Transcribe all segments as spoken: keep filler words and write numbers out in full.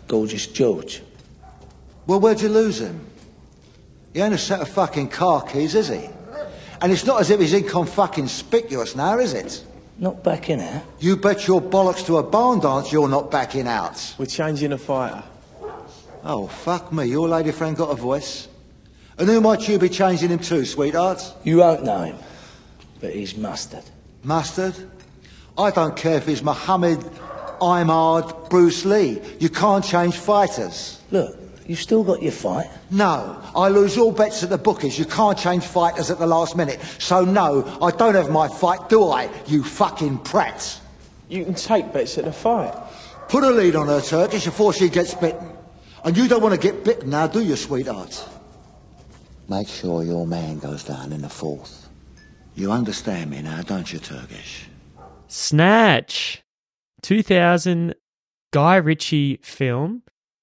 Gorgeous George. Well, where'd you lose him? He ain't a set of fucking car keys, is he? And it's not as if he's inconspicuous now, is it? Not backing out. You bet your bollocks to a barn dance you're not backing out. We're changing a fighter. Oh, fuck me. Your lady friend got a voice. And who might you be changing him to, sweetheart? You won't know him, but he's Mustard. Mustard? I don't care if he's Muhammad, Imard, Bruce Lee. You can't change fighters. Look, you've still got your fight. No, I lose all bets at the bookies. You can't change fighters at the last minute. So no, I don't have my fight, do I, you fucking prat? You can take bets at the fight. Put a lead on her, Turkish, before she gets bitten. And you don't want to get bitten now, do you, sweetheart? Make sure your man goes down in the fourth. You understand me now, don't you, Turkish? Snatch. two thousand Guy Ritchie film.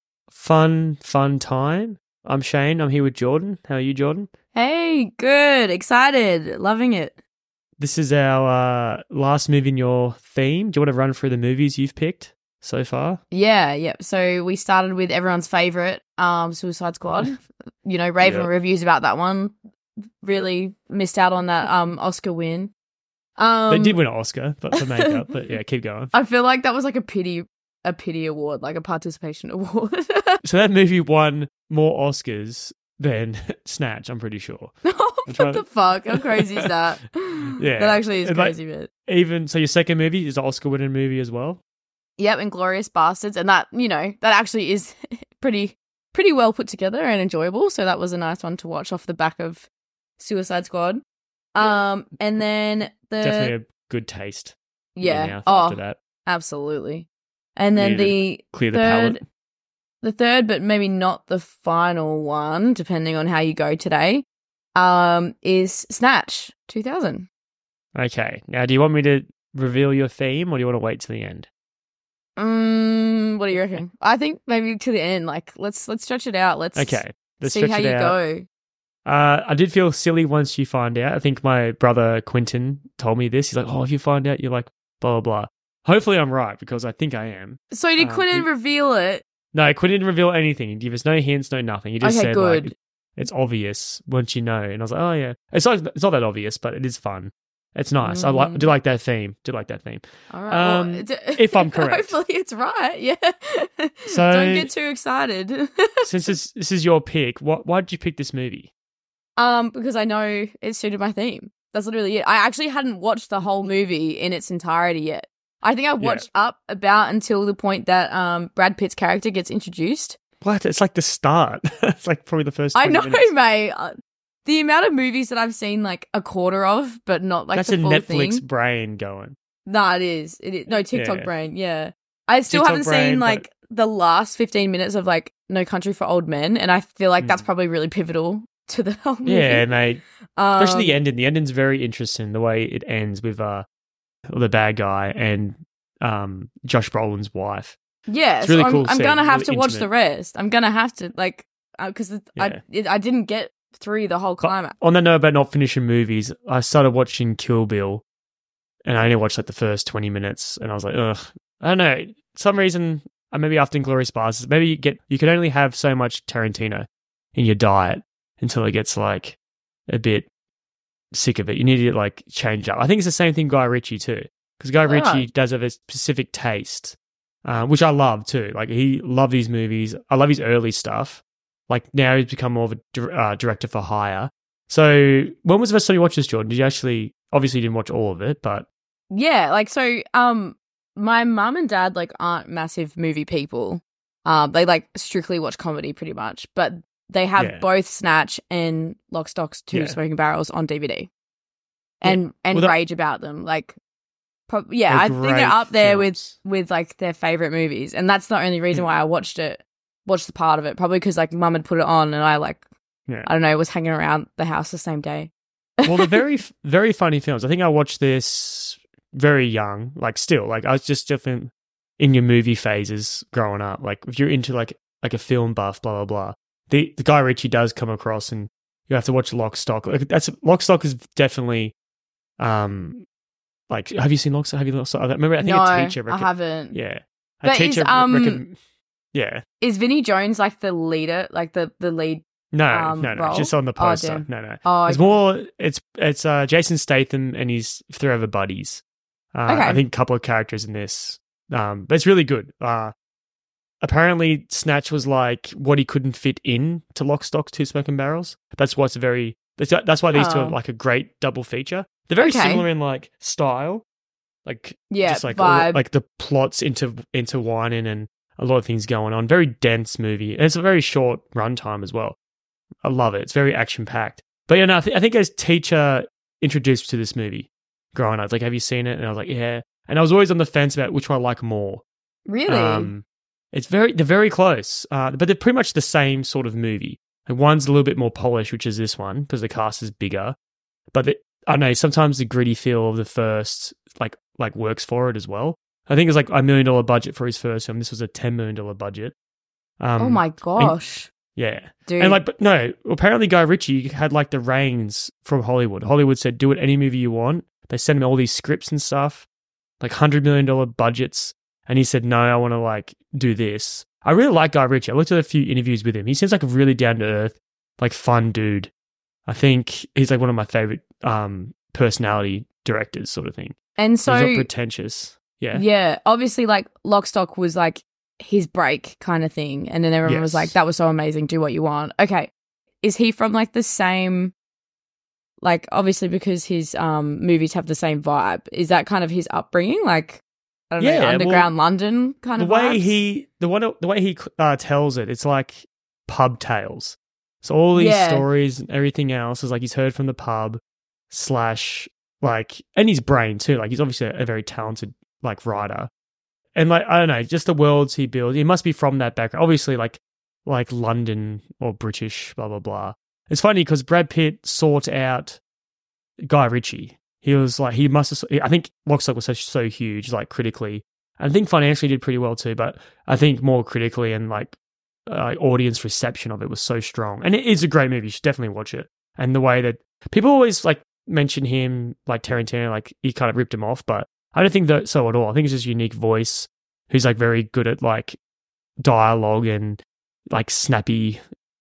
Fun, fun time. I'm Shane. I'm here with Jordan. How are you, Jordan? Hey, good. Excited. Loving it. This is our uh, last movie in your theme. Do you want to run through the movies you've picked so far? Yeah, yeah. So we started with everyone's favourite, um, Suicide Squad. You know, Raven Yep. reviews about that one. Really missed out on that um, Oscar win. Um, They did win an Oscar but for makeup, but yeah, keep going. I feel like that was like a pity, a pity award, like a participation award. So that movie won more Oscars than Snatch, I'm pretty sure. Oh, I'm trying what the to- fuck? How crazy is that? Yeah. That actually is And, like, crazy, man. Even, so your second movie is an Oscar-winning movie as well? Yep, Inglourious Bastards, and that, you know, that actually is pretty pretty well put together and enjoyable. So that was a nice one to watch off the back of Suicide Squad. Um, and then the Definitely a good taste. in yeah, your mouth oh, after that. absolutely. And then Needed the to clear the third, palate. the third, but maybe not the final one, depending on how you go today. Um, is Snatch two thousand. Okay. Now, do you want me to reveal your theme or do you want to wait till the end? Mm, what do you reckon? I think maybe to the end. Like, let's let's stretch it out. Let's Okay. Let's see stretch how it you out. go. Uh, I did feel silly once you find out. I think my brother Quentin told me this. He's like, oh, if you find out, you're like, blah, blah, blah. Hopefully I'm right because I think I am. So you Uh, couldn't you- reveal it. No, I couldn't reveal anything. He gave us no hints, no nothing. He just Okay, said, good. like, it's obvious once you know. And I was like, oh, yeah. It's not, it's not that obvious, but it is fun. It's nice. I like. I do like that theme. Do like that theme. All right. Um, well, it- if I'm correct. Hopefully it's right. Yeah. So- Don't get too excited. Since this, this is your pick, what, why did you pick this movie? um, because I know it suited my theme. That's literally it. I actually hadn't watched the whole movie in its entirety yet. I think I watched up about until the point that um Brad Pitt's character gets introduced. What? It's like the start. It's like probably the first I twenty know, minutes. mate. Uh, The amount of movies that I've seen like a quarter of, but not like That's the a full Netflix thing. brain going. Nah, it is. It is. No, TikTok Yeah. brain. Yeah. I still TikTok haven't brain, seen but- like the last fifteen minutes of like No Country for Old Men, and I feel like that's Mm. probably really pivotal to the whole movie. Yeah, mate. Um, Especially the ending. The ending's very interesting. The way it ends with uh the bad guy and um Josh Brolin's wife. Yeah, It's really so I'm, cool I'm scene, gonna have really to watch intimate. the rest. I'm gonna have to like because Yeah. I it, I didn't get through the whole But climax. on that note about not finishing movies, I started watching Kill Bill, and I only watched like the first twenty minutes, and I was like, ugh. I don't know. Some reason, uh, maybe after Inglourious Basterds, maybe you get you can only have so much Tarantino in your diet until it gets like a bit sick of it. You need to like change up. I think it's the same thing Guy Ritchie too, because Guy Ritchie Right. does have a specific taste, uh, which I love too. Like he loves these movies. I love his early stuff. Like now he's become more of a dir- uh, director for hire. So when was the first time you watched this, Jordan? Did you actually, obviously you didn't watch all of it, but Yeah, like so um my mum and dad like aren't massive movie people. Um they like strictly watch comedy pretty much, but they have Yeah. both Snatch and Lock, Stock, Two Yeah. Smoking Barrels on D V D. And and Well, that- rage about them. Like pro- yeah, They're I think great they're up there films. with with like their favorite movies. And that's the only reason Yeah. why I watched it. Watched the part of it, probably because like mum had put it on and I like yeah. I don't know, was hanging around the house the same day. Well, they're very, very funny films. I think I watched this very young, like still, like I was just different in your movie phases growing up. Like if you're into like like a film buff, blah blah blah. The the Guy Ritchie does come across, and you have to watch Lock, Stock. Like that's Lock, Stock is definitely, um, like have you seen Lock, Stock? Have you Lock, Stock? I remember I think no, a teacher. I Reckon- haven't. Yeah, a But is, teacher. um, reckon- Yeah. Is Vinnie Jones like the leader, like the the lead? No, Um, no, no. role? Just on the Oh, poster. damn. no, no. Oh, It's okay. more. It's it's uh, Jason Statham and his three other buddies. Uh, Okay. I think a couple of characters in this, um, but it's really good. Uh, apparently, Snatch was like what he couldn't fit in to Lock, Stock, Two Smoking Barrels. That's what's very. That's, that's why these two Oh. are like a great double feature. They're very Okay. similar in like style, like Yeah, just like all- vibe. like the plots into intertwining and a lot of things going on. Very dense movie. And it's a very short runtime as well. I love it. It's very action packed. But yeah, no, I, th- I think as teacher introduced to this movie growing up, like, have you seen it? And I was like, yeah. And I was always on the fence about which one I like more. Really? Um, it's very they're very close, uh, but they're pretty much the same sort of movie. Like one's a little bit more polished, which is this one because the cast is bigger. But the, I don't know sometimes the gritty feel of the first like like works for it as well. I think it's like a million dollar budget for his first film. This was a ten million dollar budget. Um, oh my gosh, yeah. dude! And like, but no, apparently Guy Ritchie had like the reins from Hollywood. Hollywood said, do it any movie you want. They sent him all these scripts and stuff, like one hundred million dollars budgets. And he said, no, I want to like do this. I really like Guy Ritchie. I looked at a few interviews with him. He seems like a really down to earth, like fun dude. I think he's like one of my favorite um, personality directors sort of thing. and so he's not pretentious. Yeah. yeah, obviously, like Lock, Stock was like his break kind of thing, and then everyone was Yes. like, "That was so amazing. Do what you want." Okay, is he from like the same? Like, obviously, because his um movies have the same vibe. Is that kind of his upbringing? Like, I don't Yeah, know, well, underground London kind the of way vibes? he the one the way he uh, tells it, it's like pub tales. So all these Yeah. stories and everything else is like he's heard from the pub slash like and his brain too. Like he's obviously a, a very talented like writer, and like I don't know, just the worlds he builds. He must be from that background. Obviously, like like London or British, blah blah blah. It's funny because Brad Pitt sought out Guy Ritchie. He was like, he must have, I think Lock, Stock was so, so huge, like critically. I think financially did pretty well too, but I think more critically and like uh, audience reception of it was so strong. And it is a great movie. You should definitely watch it. And the way that people always like mention him, like Tarantino, like he kind of ripped him off, but I don't think that so at all. I think it's just a unique voice who's like very good at like dialogue and like snappy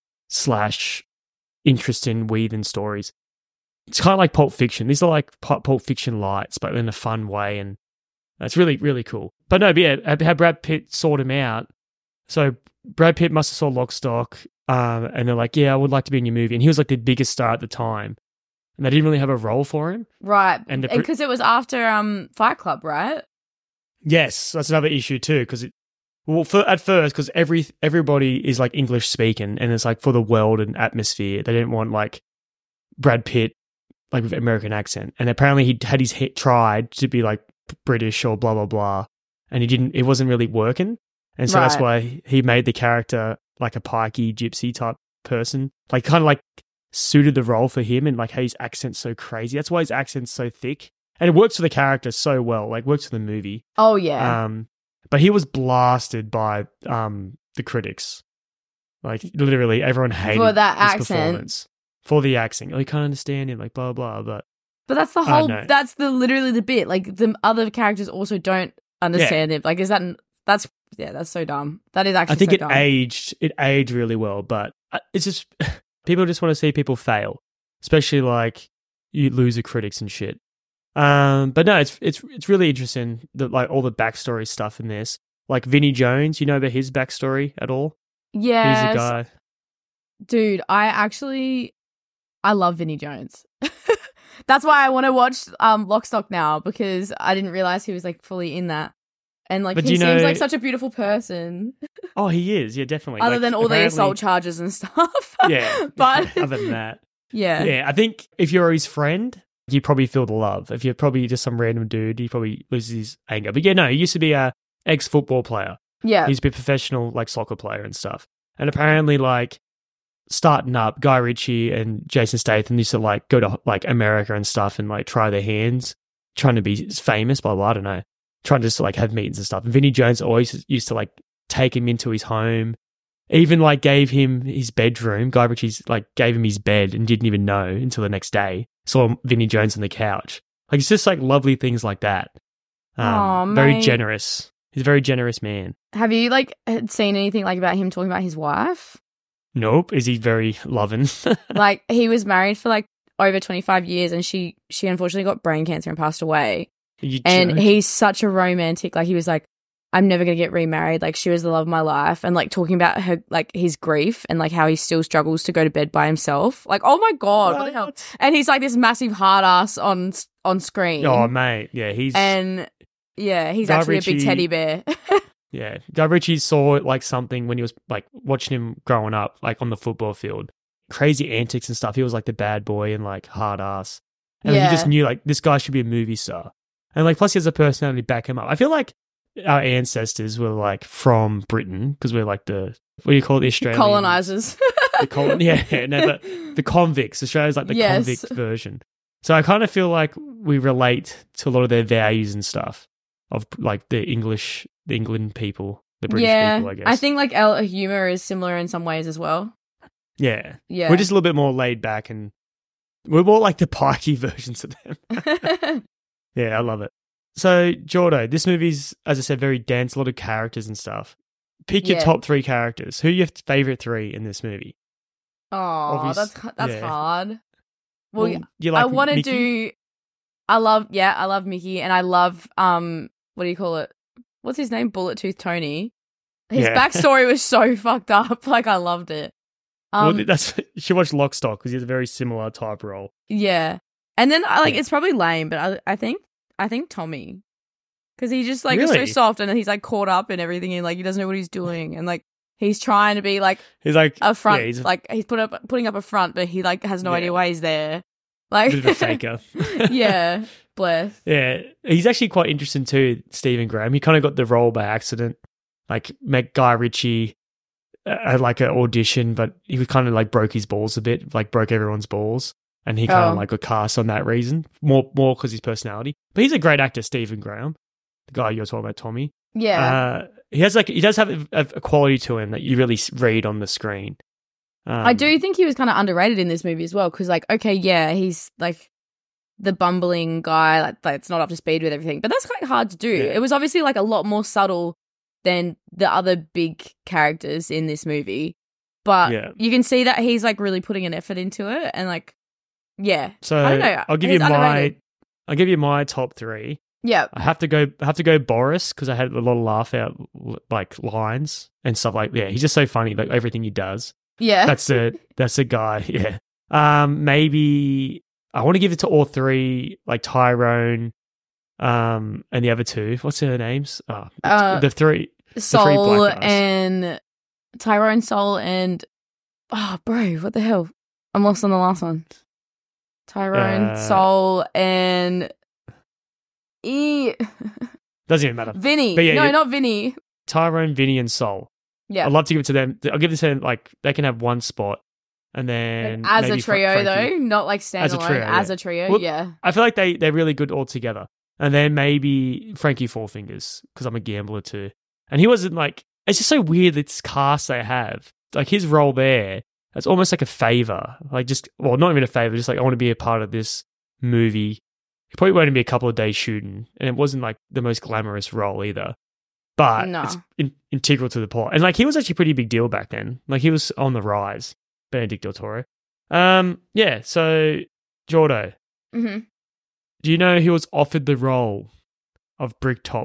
slash interesting weaving stories. It's kind of like Pulp Fiction. These are like Pulp Pulp Fiction lights, but in a fun way, and it's really, really cool. But no, but yeah, how Brad Pitt sought him out. So Brad Pitt must have saw Lock, Stock, um, and they're like, yeah, I would like to be in your movie. And he was like the biggest star at the time, and they didn't really have a role for him. right? and the And pr- because it was after um Fight Club, right? Yes, that's another issue too, because it, well, for, at first, because every everybody is like English speaking, and it's like for the world and atmosphere. They didn't want like Brad Pitt like with American accent, and apparently he had his hit tried to be like British or blah blah blah, and he didn't. It wasn't really working, and so that's Right. why he made the character like a pikey gypsy type person, like kind of like suited the role for him, and like how his accent's so crazy. That's why his accent's so thick, and it works for the character so well. Like works for the movie. Oh yeah. Um, but he was blasted by um the critics. Like literally, everyone hated For that his accent. performance. For the accent, oh, you can't understand him, like blah blah. But But that's the I whole. know. That's the literally the bit. Like the other characters also don't understand it. Like is that? That's yeah. That's so dumb. That is actually. I think so it dumb. aged. It aged really well, but uh, it's just people just want to see people fail, especially like you loser critics and shit. Um, but no, it's it's it's really interesting that like all the backstory stuff in this. Like Vinnie Jones, you know about his backstory at all? Yeah. He's a guy. Dude, I actually I love Vinnie Jones. That's why I want to watch um Lock, Stock now, because I didn't realize he was like fully in that. And like But he you seems know- like such a beautiful person. Oh, he is. Yeah, definitely. Other Like, than all the apparently- assault charges and stuff. Yeah, But other than that, yeah. yeah, I think if you're his friend, you probably feel the love. If you're probably just some random dude, he probably loses his anger. But yeah, no, he used to be a ex football player. Yeah. He's been a professional like soccer player and stuff. And apparently, like starting up, Guy Ritchie and Jason Statham used to like go to like America and stuff and like try their hands, trying to be famous. Blah blah. I don't know, trying to just like have meetings and stuff. And Vinnie Jones always used to like take him into his home. Even like gave him his bedroom. Guy Ritchie's like gave him his bed and didn't even know until the next day. Saw Vinnie Jones on the couch. Like it's just like lovely things like that. Um, Aw, very mate. generous. He's a very generous man. Have you like had seen anything like about him talking about his wife? Nope. Is he very loving? Like he was married for like over twenty-five years, and she she unfortunately got brain cancer and passed away. You And joke? he's such a romantic. Like he was like, I'm never gonna get remarried. Like she was the love of my life, and like talking about her like his grief and like how he still struggles to go to bed by himself. Like oh my god, what, the hell? What? And he's like this massive hard ass on on screen. Oh mate, yeah, he's and yeah, he's Guy actually a big Ritchie- teddy bear. yeah. Guy Ritchie saw like something when he was like watching him growing up, like on the football field, crazy antics and stuff. He was like the bad boy and like hard ass, and Yeah. he just knew like this guy should be a movie star, and like plus he has a personality to back him up. I feel like our ancestors were like from Britain because we're like the what do you call it, the Australian Colonizers. the colon, yeah, no, but the convicts. Australia's like the Yes. convict version. So I kind of feel like we relate to a lot of their values and stuff of like the English, the England people, the British yeah, people. I guess. think like our humor is similar in some ways as well. yeah, Yeah, we're just a little bit more laid back and we're more like the pikey versions of them. Yeah, I love it. So Jordo, this movie's, as I said, very dense, a lot of characters and stuff. Pick your Yeah. top three characters. Who are your favorite three in this movie? Oh, Obvious- that's that's yeah. hard. Well, Well, you like I want to Mickey? do. I love, yeah, I love Mickey, and I love um, what do you call it? What's his name? Bullet Tooth Tony. His Yeah. backstory was so fucked up. Like I loved it. Um, well, that's you should watch Lockstock because he has a very similar type role. yeah, and then I like Yeah. it's probably lame, but I I think I think Tommy, because he just like is Really? so soft, and then he's like caught up in everything, and like he doesn't know what he's doing, and like he's trying to be like He's like a front, yeah, he's a like he's put up putting up a front, but he like has no Yeah. idea why he's there. Like bit of a faker. yeah, bless. Yeah, he's actually quite interesting too, Stephen Graham. He kind of got the role by accident. Like, met Guy Ritchie uh, at like an audition, but he kind of like broke his balls a bit, like broke everyone's balls. And he kind of Oh. like got cast on that reason, more more because his personality. But he's a great actor, Stephen Graham, the guy you're talking about, Tommy. Yeah. Uh, he has like he does have a, a quality to him that you really s- read on the screen. Um, I do think he was kind of underrated in this movie as well, because, like, okay, yeah, he's like the bumbling guy like, that's not up to speed with everything, but that's quite hard to do. Yeah. It was obviously like a lot more subtle than the other big characters in this movie, but Yeah. you can see that he's like really putting an effort into it, and like, yeah, So I don't know. I'll give He's you my underrated. I'll give you my top three. yeah, I have to go. I have to go Boris because I had a lot of laugh out like lines and stuff like. Yeah, he's just so funny. Like everything he does. yeah, That's a that's a guy. Yeah. Um. Maybe I want to give it to all three, like Tyrone, um, and the other two. What's their names? Oh, Uh, the three. Soul black guys. and Tyrone Soul and oh, bro, what the hell? I'm lost on the last one. Tyrone Uh, Soul and e- Doesn't even matter. Vinny. But yeah, no, you- not Vinny. Tyrone, Vinny, and Soul. Yeah, I'd love to give it to them. I'll give it to them. Like they can have one spot, and then as a maybe Fra- trio Frankie. though, not like standalone. As a trio, As yeah. a trio, Well, yeah. I feel like they they're really good all together. And then maybe Frankie Four Fingers because I'm a gambler too. And he wasn't like it's just so weird this cast they have. Like his role there, it's almost like a favor. Like just well, not even a favor. Just like I want to be a part of this movie. He probably won't even be a couple of days shooting, and it wasn't like the most glamorous role either. But No. it's in- integral to the plot. And like he was actually a pretty big deal back then. Like he was on the rise, Benedict Del Toro. Um, yeah. So Jordo, hmm do you know he was offered the role of Bricktop?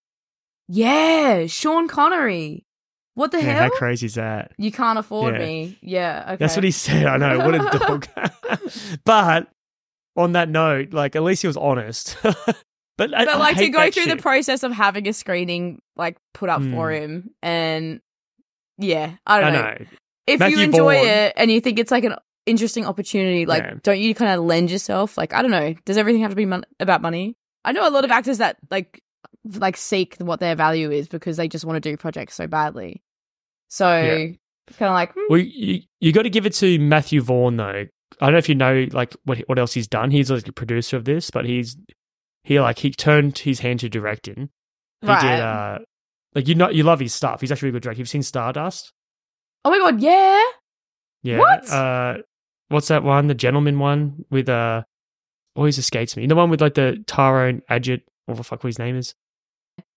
Yeah, Sean Connery. What the Yeah, hell? how crazy is that? You can't afford Yeah. me. Yeah, okay. That's what he said. I know. What a dog. But on that note, like at least he was honest. but I, But I like to hate go that through shit. the process of having a screening like put up for Mm. him, and yeah, I don't I know. know. If Matthew you enjoy Vaughn- it and you think it's like an interesting opportunity, like Yeah. don't you kind of lend yourself? Like I don't know, does everything have to be mon- about money? I know a lot of actors that like like seek what their value is because they just want to do projects so badly. So Yeah. kind of like hmm, Well, you you got to give it to Matthew Vaughn though. I don't know if you know like what what else he's done. He's like a producer of this, but he's he like he turned his hand to directing. He Right. did uh like you know you love his stuff. He's actually a good director. You've seen Stardust? oh my god, yeah, Yeah. What? Uh, what's that one? The Gentleman one with uh, always escapes me. The one with like the Tyrone Adjit, or the fuck what his name is.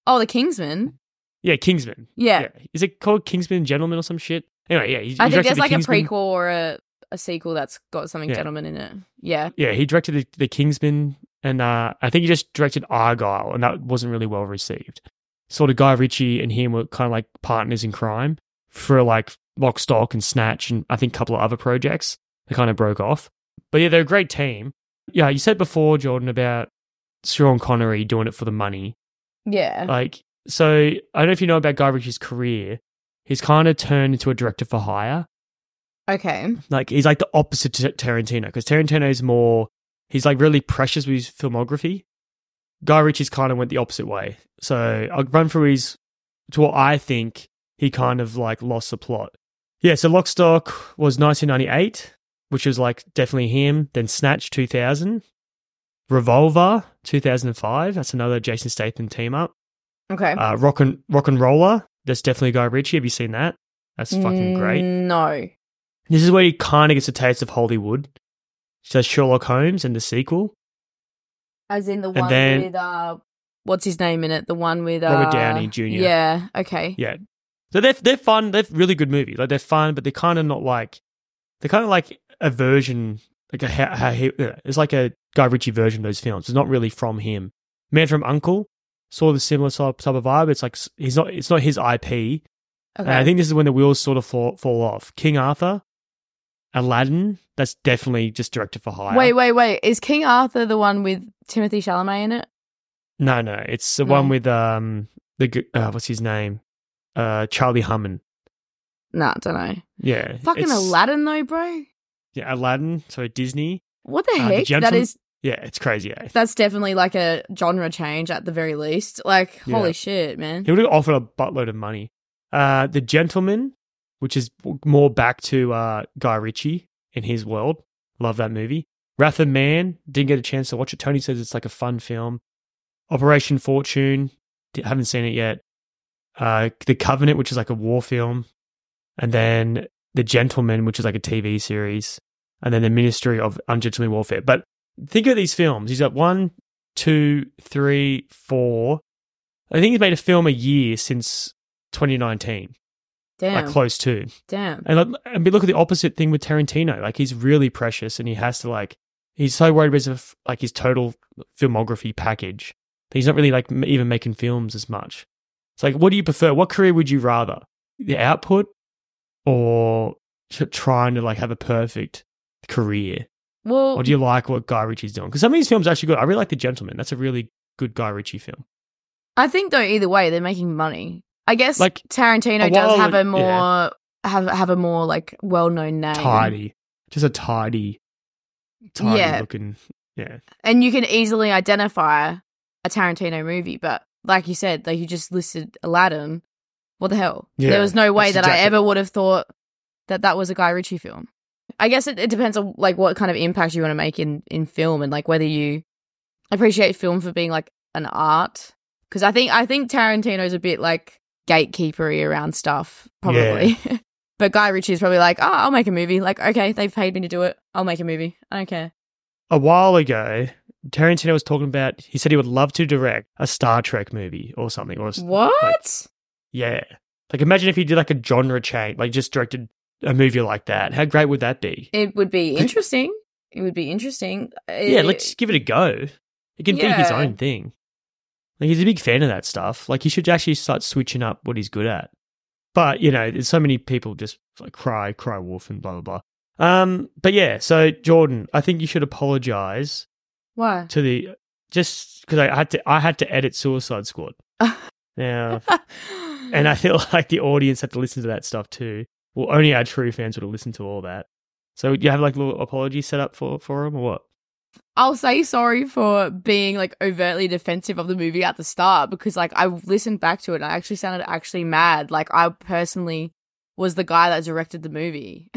Oh, the Kingsman. Yeah, Kingsman. Yeah. Is it called Kingsman Gentleman or some shit? Anyway, yeah. He, he I think directed there's the like Kingsman. a prequel or a, a sequel that's got something Yeah. gentleman in it. Yeah. Yeah, he directed the, the Kingsman, and uh, I think he just directed Argyle, and that wasn't really well received. Sort of Guy Ritchie and him were kind of like partners in crime for like Lock, Stock, and Snatch, and I think a couple of other projects. They kind of broke off. But yeah, they're a great team. Yeah, you said before, Jordan, about Sean Connery doing it for the money. Yeah. Like, so I don't know if you know about Guy Ritchie's career. He's kind of turned into a director for hire. Okay. Like, he's like the opposite to Tarantino, because Tarantino is more, he's like really precious with his filmography. Guy Ritchie's kind of went the opposite way. So I'll run through his, to what I think he kind of like lost the plot. Yeah, so Lock, Stock was nineteen ninety-eight, which was like definitely him. Then Snatch, two thousand. Revolver, two thousand five. That's another Jason Statham team up. Okay. Uh, Rock and Rock and Roller. That's definitely Guy Ritchie. Have you seen that? That's fucking great. No. This is where he kind of gets a taste of Hollywood. So Sherlock Holmes and the sequel. As in the And one then- with, uh, what's his name in it? The one with, uh, Robert Downey Junior Yeah. Okay. Yeah. So they're they're fun. They're really good movies. Like, they're fun, but they're kind of not like, they're kind of like a version, like a how, how he, yeah, it's like a Guy Ritchie version of those films. It's not really from him. Man from U N C L E, sort of similar type, type of vibe. It's like he's not. It's not his I P. Okay. And I think this is when the wheels sort of fall, fall off. King Arthur, Aladdin. That's definitely just directed for hire. Wait, wait, wait. Is King Arthur the one with Timothy Chalamet in it? No, no. It's the No. one with um the g- uh, what's his name? Uh, Charlie Hunnam. Nah, don't know. Yeah. Fucking it's- Aladdin though, bro. Yeah, Aladdin. So Disney. What the Uh, The heck? that Gentleman- is. Yeah, it's crazy. Eh? That's definitely like a genre change at the very least. Like, Yeah. holy shit, man. He would have offered a buttload of money. Uh, The Gentleman, which is more back to uh, Guy Ritchie in his world. Love that movie. Wrath of Man, didn't get a chance to watch it. Tony says it's like a fun film. Operation Fortune, di- haven't seen it yet. Uh, The Covenant, which is like a war film. And then The Gentleman, which is like a T V series. And then The Ministry of Ungentlemanly Warfare. But think of these films. He's got one, two, three, four. I think he's made a film a year since twenty nineteen. Damn. Like close to. Damn. And like, and we look at the opposite thing with Tarantino. Like, he's really precious, and he has to like, he's so worried about his, like his total filmography package that he's not really like m- even making films as much. It's like, what do you prefer? What career would you rather? The output, or t- trying to like have a perfect career? Well, Or do you like what Guy Ritchie's doing? Because some of these films are actually good. I really like The Gentleman. That's a really good Guy Ritchie film. I think though either way they're making money. I guess Like, Tarantino a does while- have a more yeah. have have a more like well known name. Tidy. Just a tidy, tidy Yeah. looking. Yeah. And you can easily identify a Tarantino movie, but like you said, like you just listed Aladdin. What the hell? Yeah, there was no way that's that I exactly- ever would have thought that that was a Guy Ritchie film. I guess it, it depends on like what kind of impact you want to make in, in film, and like whether you appreciate film for being like an art. Because I think I think Tarantino's a bit like gatekeepery around stuff, probably. But Guy Ritchie's probably like, oh, I'll make a movie. Like, okay, they've paid me to do it. I'll make a movie. I don't care. A while ago, Tarantino was talking about, he said he would love to direct a Star Trek movie or something. Or a- What? Like, yeah. Like, imagine if he did like a genre change, like just directed a movie like that. How great would that be? It would be interesting. It would be interesting. Yeah, It- let's give it a go. It can be his Yeah. own thing. Like, he's a big fan of that stuff. Like, he should actually start switching up what he's good at. But, you know, there's so many people just like cry, cry wolf and blah, blah, blah. Um, but yeah, so Jordan, I think you should apologize Why? to the, just because I had to, I had to edit Suicide Squad. Now, and I feel like the audience had to listen to that stuff too. Well, only our true fans would have listened to all that. So you have like a little apology set up for, for them or what? I'll say sorry for being like overtly defensive of the movie at the start, because like I listened back to it and I actually sounded actually mad. Like I personally was the guy that directed the movie.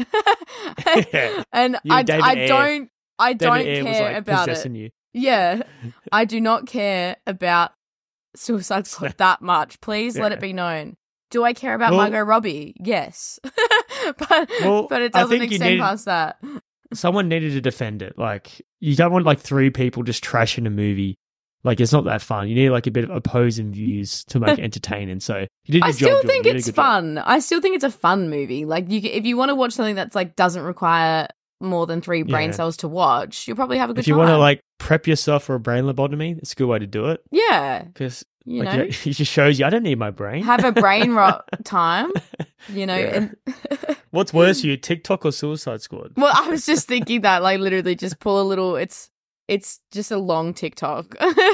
Yeah. And You, I, David I Ayer. don't I David don't Ayer was care like about it. possessing you. Yeah. I do not care about Suicide Squad that much. Please let Yeah. it be known. Do I care about Well- Margot Robbie? Yes. but Well, but it I doesn't think you extend needed- past that. Someone needed to defend it. Like, you don't want like three people just trashing a movie Like, it's not that fun. You need like a bit of opposing views to make it entertaining. So you did your I job, still Jordan. think You did a it's good job. fun. I still think it's a fun movie. Like, you, if you want to watch something that's like doesn't require more than three brain Yeah. cells to watch, you'll probably have a good If you time. want to like prep yourself for a brain lobotomy, it's a good way to do it yeah, because you like, know, you know, it just shows you I don't need my brain. have a brain rot time. You know, Yeah. and What's worse, you TikTok or Suicide Squad? well, I was just thinking that, like, literally, just pull a little. It's it's just a long TikTok.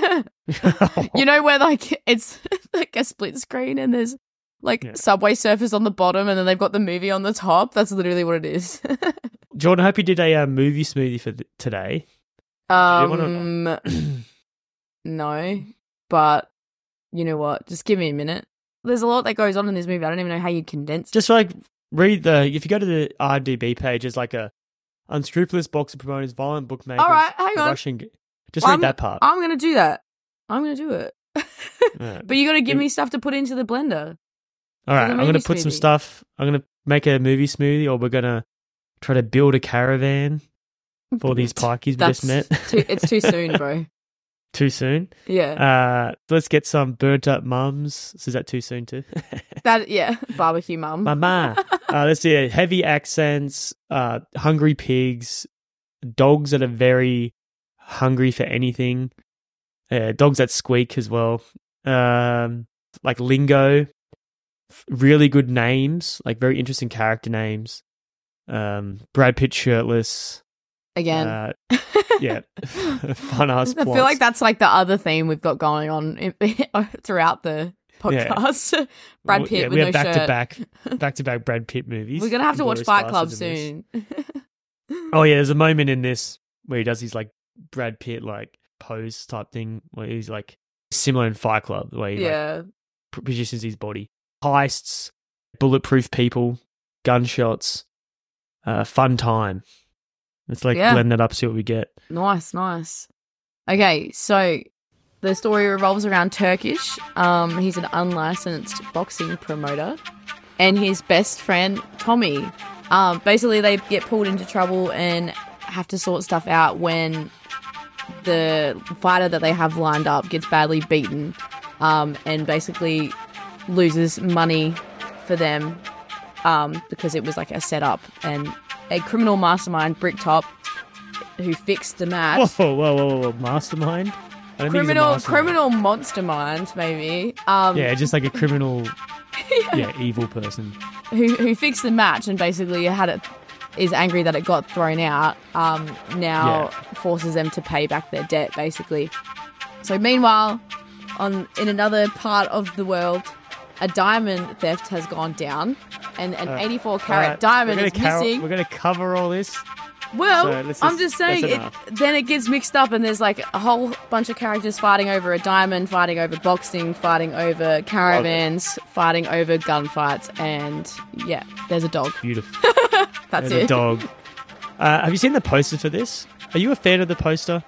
You know, where like it's like a split screen and there's like Yeah. Subway Surfers on the bottom and then they've got the movie on the top. That's literally what it is. Jordan, I hope you did a uh, movie smoothie for th- today. you wanna- um, no, but you know what? Just give me a minute. There's a lot that goes on in this movie. I don't even know how you condense. Just like read the if you go to the I M D B page, there's like a unscrupulous boxer promoters, violent bookmakers. All right, hang the on. Russian. g- Just Well, read I'm- that part. I'm gonna do that. I'm gonna do it. Yeah. But you got to give You- me stuff to put into the blender. All right, the I'm gonna movie put some smoothie. stuff. I'm gonna make a movie smoothie, or we're gonna try to build a caravan for these pikeys we That's just met. too, it's too soon, bro. Too soon. Yeah, Uh, let's get some burnt up mums. So is that too soon too? that yeah, barbecue mum. Mama. uh, let's see. uh, Heavy accents. Uh, hungry pigs. Dogs that are very hungry for anything. Uh, dogs that squeak as well. Um, like lingo. F- Really good names. Like very interesting character names. Um, Brad Pitt shirtless. Again. Uh, yeah, fun ass. I feel like that's like the other theme we've got going on in, throughout the Yeah. podcast. Brad Well, Pitt yeah, with we no have back shirt. to back, back to back Brad Pitt movies. We're gonna have to watch Inglourious Fight Club Basterds in this. soon. Oh yeah, there's a moment in this where he does his like Brad Pitt like pose type thing where he's like similar in Fight Club the way he like yeah, p- positions his body. Heists, bulletproof people, gunshots, uh, fun time. Let's like Yeah. blend that up, see what we get. nice, nice. Okay, so the story revolves around Turkish. Um, he's an unlicensed boxing promoter, and his best friend Tommy. Um, basically, they get pulled into trouble and have to sort stuff out when the fighter that they have lined up gets badly beaten, um, and basically loses money for them um, because it was like a setup, and a criminal mastermind, Bricktop, who fixed the match. Whoa, whoa, whoa, whoa, whoa. Mastermind? I don't think he's a Criminal, mastermind. criminal monster mind, maybe. Um, Yeah, just like a criminal, yeah, evil person. who who fixed the match and basically had it is angry that it got thrown out. Um, now forces them to pay back their debt, basically. So meanwhile, on in another part of the world, a diamond theft has gone down, and an Uh, eighty-four carat Alright, diamond we're is gonna car- missing. We're going to cover all this. Well, So let's I'm just- just saying, that's it, enough. then it gets mixed up, and there's like a whole bunch of characters fighting over a diamond, fighting over boxing, fighting over caravans, fighting over gunfights, and yeah, there's a dog. Beautiful. That's There's it. a dog. Uh, have you seen the poster for this? Are you a fan of the poster?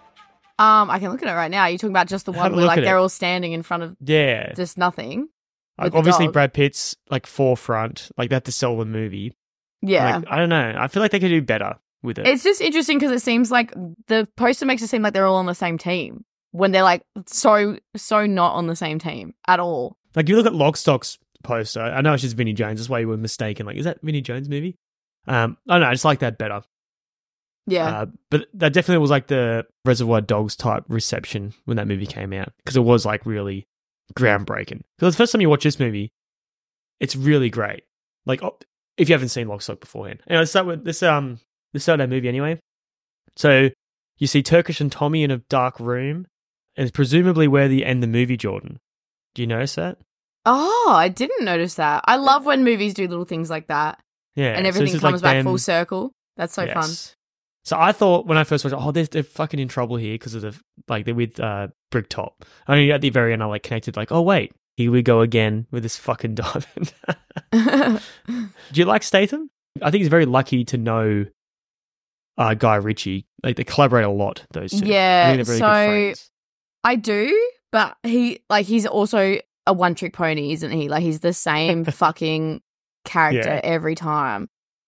Um, I can look at it right now. You're talking about just the Have one a where look like at they're it. all standing in front of Yeah. just nothing. Like, with the obviously, dog. Brad Pitt's like forefront. Like they have to sell the movie. Yeah. Like, I don't know. I feel like they could do better with it. It's just interesting because it seems like the poster makes it seem like they're all on the same team when they're like so so not on the same team at all. Like you look at Lockstock's poster. I know it's just Vinnie Jones. That's why you were mistaken. Like, is that Vinnie Jones movie? Um, I don't know. I just like that better. Yeah. Uh, but that definitely was like the Reservoir Dogs type reception when that movie came out because it was like really groundbreaking. Because the first time you watch this movie, it's really great. Like oh, if you haven't seen Lockstock beforehand, anyway, let's start with this. Um, let's start that movie anyway. So you see Turkish and Tommy in a dark room, and it's presumably where they end the movie. Jordan, do you notice that? Oh, I didn't notice that. I love when movies do little things like that Yeah, and so everything this is comes like back them- full circle. That's so fun. Yes. So I thought when I first watched it, oh, they're, they're fucking in trouble here because of the, like, they're with uh, Bricktop. Only at the very end, I, like, connected, like, oh, wait, here we go again with this fucking diamond. Do you like Statham? I think he's very lucky to know uh, Guy Ritchie. Like, they collaborate a lot, those two. Yeah, I think they're very so- good friends. I do, but he like he's also a one trick pony, isn't he? Like he's the same fucking character Yeah. every time.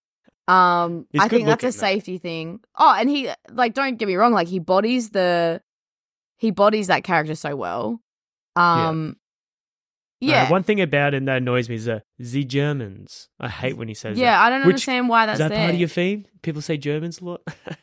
Um, He's I think good that's a looking, though. safety thing. Oh, and he like don't get me wrong, like he bodies the he bodies that character so well. Um, Uh, yeah, one thing about him that annoys me is the the Germans. I hate when he says yeah. that. I don't Which- understand why that's Is that there. part of your theme? People say Germans a lot.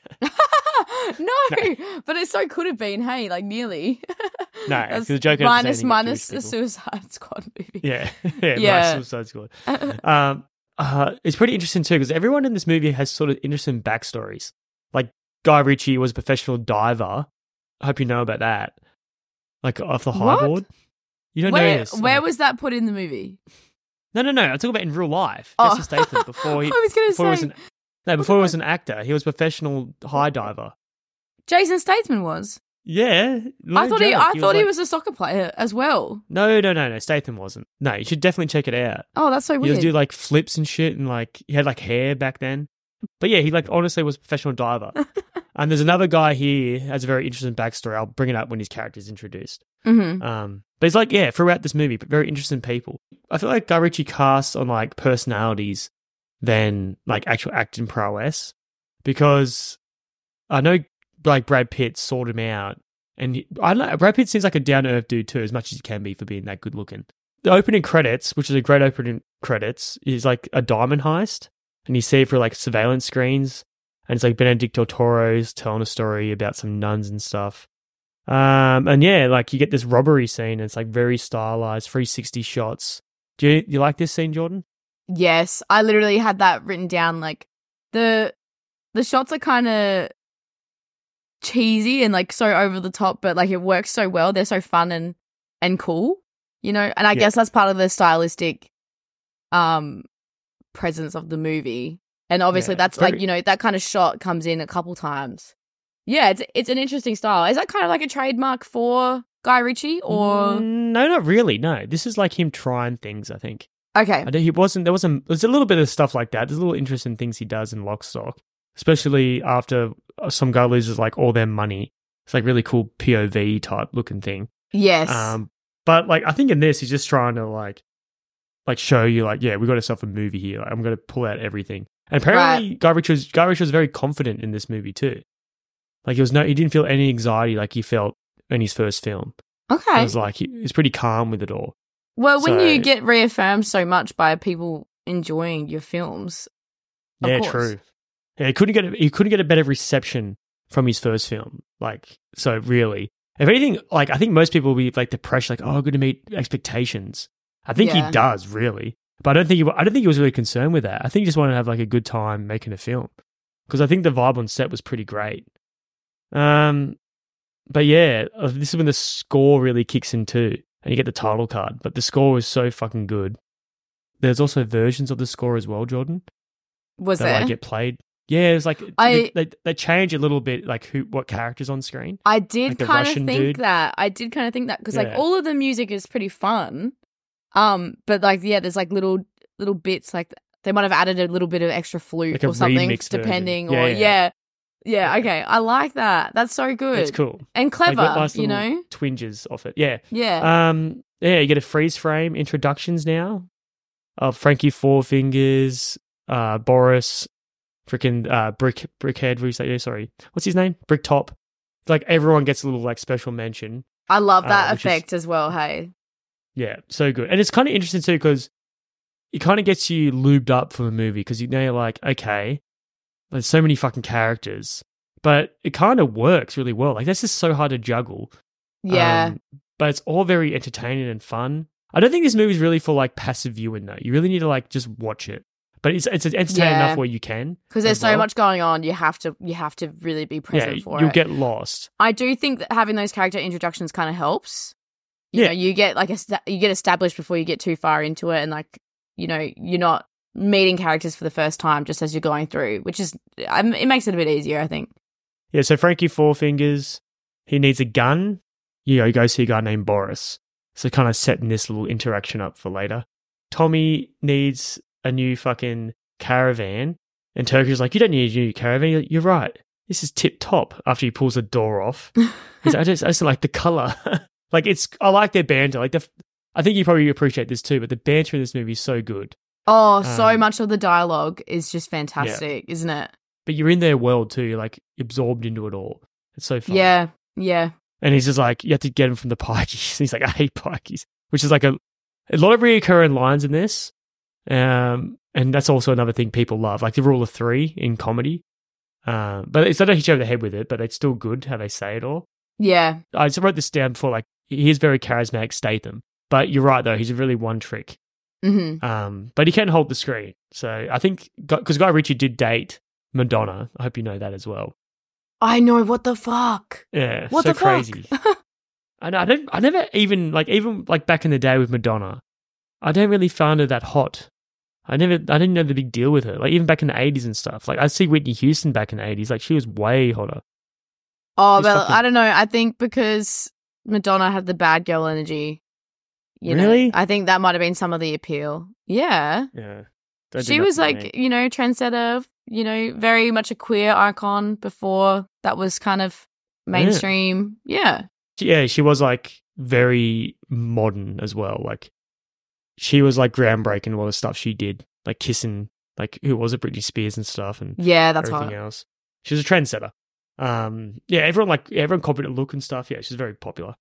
no, but it so could have been. Hey, like nearly. No, That's because the Joker minus doesn't say anything minus about the Jewish Suicide Squad movie. people. Yeah, yeah, Yeah. yeah. Suicide Squad. Um, uh, it's pretty interesting too because everyone in this movie has sort of interesting backstories. Like Guy Ritchie was a professional diver. I hope you know about that. Like off the high What? board. You don't know Where this. where Oh. was that put in the movie? No, no, no. I'm talking about in real life. Oh. Jason Statham before he I was gonna before he was say an no before he was an actor. He was a professional high diver. Jason Statham was. Yeah, no I thought he joke. I thought he like- was a soccer player as well. No, no, no, no. Statham wasn't. No, you should definitely check it out. Oh, that's so He weird. would do like flips and shit, and like he had like hair back then. But yeah, he like honestly was a professional diver. And there's another guy here who has a very interesting backstory. I'll bring it up when his character's introduced. hmm Um, but it's like yeah, throughout this movie, but very interesting people. I feel like Guy Ritchie casts on like personalities than like actual acting prowess because I know like Brad Pitt sought him out, and he, I don't know Brad Pitt seems like a down to earth dude too, as much as he can be for being that good looking. The opening credits, which is a great opening credits, is like a diamond heist, and you see it through like surveillance screens, and it's like Benedict Del Toro's telling a story about some nuns and stuff. Um, and yeah, like you get this robbery scene, and it's like very stylized, three sixty shots. Do you you like this scene, Jordan? Yes, I literally had that written down. Like the the shots are kind of cheesy and like so over the top, but like it works so well. They're so fun and and cool, you know. And I Yeah. guess that's part of the stylistic um presence of the movie. And obviously, Yeah, that's very- like you know that kind of shot comes in a couple times. Yeah, it's it's an interesting style. Is that kind of like a trademark for Guy Ritchie, or Mm, no, not really. No, this is like him trying things. I think. okay? I don't, he wasn't. There wasn't. There's a little bit of stuff like that. There's little interesting things he does in Lock Stock, especially after some guy loses like all their money. It's like really cool P O V type looking thing. Yes. Um, but like I think in this, he's just trying to like, like show you like, yeah, we got ourselves a movie here. Like, I'm going to pull out everything. And apparently, Guy Ritchie was Guy Ritchie was very confident in this movie too. Like he was no, he didn't feel any anxiety like he felt in his first film. okay. It was like he, he was pretty calm with it all. Well, when So- you get reaffirmed so much by people enjoying your films, of Yeah, course. true. Yeah, he couldn't get a, he couldn't get a better reception from his first film. Like, so really, if anything, like I think most people will be like the pressure, like, oh, I'm going to meet expectations. I think Yeah. he does really, but I don't think he, I don't think he was really concerned with that. I think he just wanted to have like a good time making a film because I think the vibe on set was pretty great. Um, but yeah, uh, this is when the score really kicks in too, and you get the title card. But the score was so fucking good. There's also versions of the score as well, Jordan. Was that there? like get played. Yeah, it's like I- they, they they change a little bit, like who what characters on screen. I did like the kind of Russian think dude. that. I did kind of think that because like Yeah. all of the music is pretty fun, um, but like yeah, there's like little little bits like they might have added a little bit of extra flute Like a or something, remixed version. depending. Yeah, or yeah. yeah. yeah, Okay, I like that. That's so good. It's cool, and Like, clever. got nice you little know. twinges off it. Yeah, Yeah. um, yeah. You get a freeze frame introductions now of Frankie Four Fingers, uh, Boris, freaking uh, Brick Brickhead. What do you say? Yeah, sorry, what's his name? Brick Top. Like everyone gets a little like special mention. I love that uh, which is- effect as well. Hey. Yeah, so good. And it's kind of interesting too because it kind of gets you lubed up for the movie because you know you're like, okay, there's so many fucking characters, but it kind of works really well. Like that's just so hard to juggle. Yeah. Um, but it's all very entertaining and fun. I don't think this movie's really for like passive viewing though. You really need to like just watch it. But it's it's entertaining Yeah. enough where you can. Because there's as so well. much going on, you have to you have to really be present Yeah, for you'll it. get lost. I do think that having those character introductions kind of helps. You Yeah. know, you get like a, you get established before you get too far into it, and like you know, you're not meeting characters for the first time just as you're going through, which is um, it makes it a bit easier, I think. Yeah, so Frankie Four Fingers, he needs a gun. You know, he goes to a guy named Boris. So kind of setting this little interaction up for later. Tommy needs a new fucking caravan. And Turkish like, you don't need a new caravan. You're, you're right. This is tip top after he pulls the door off. He's like, I just, I just like the color. Like it's, I like their banter. Like the, I think you probably appreciate this too, but the banter in this movie is so good. Oh, so Um, much of the dialogue is just fantastic, isn't it? But you're in their world too. You're like absorbed into it all. It's so fun. Yeah, yeah. And he's just like, you have to get him from the pikeys. He's like, I hate pikeys, which is like a, a lot of reoccurring lines in this. Um, and that's also another thing people love, like the rule of three in comedy. Um, but it's, they don't hit you over the head with it, but it's still good how they say it all. Yeah. I just wrote this down before, like, he is very charismatic Statham. But you're right, though. He's really one trick. Mm-hmm. Um, but he can hold the screen. So I think, because Guy Ritchie did date Madonna. I hope you know that as well. I know, what the fuck? Yeah, What so the fuck? crazy. I know, I don't. I never even like even like back in the day with Madonna, I don't really find her that hot. I never. I didn't know the big deal with her. Like even back in the eighties and stuff. Like I see Whitney Houston back in the eighties. Like she was way hotter. Oh, She's but fucking- I don't know. I think because Madonna had the bad girl energy. You know, Really? I think that might have been some of the appeal. Yeah. Yeah, Don't do She was nothing to like, me. you know, trendsetter, you know, very much a queer icon before that was kind of mainstream. Yeah. yeah, she was like very modern as well. Like she was like groundbreaking a lot of stuff she did, like kissing, like who was it, Britney Spears and stuff, and Yeah, that's everything hot. else. She was a trendsetter. Um, yeah, everyone like yeah, everyone copied her look and stuff. Yeah, she's very popular.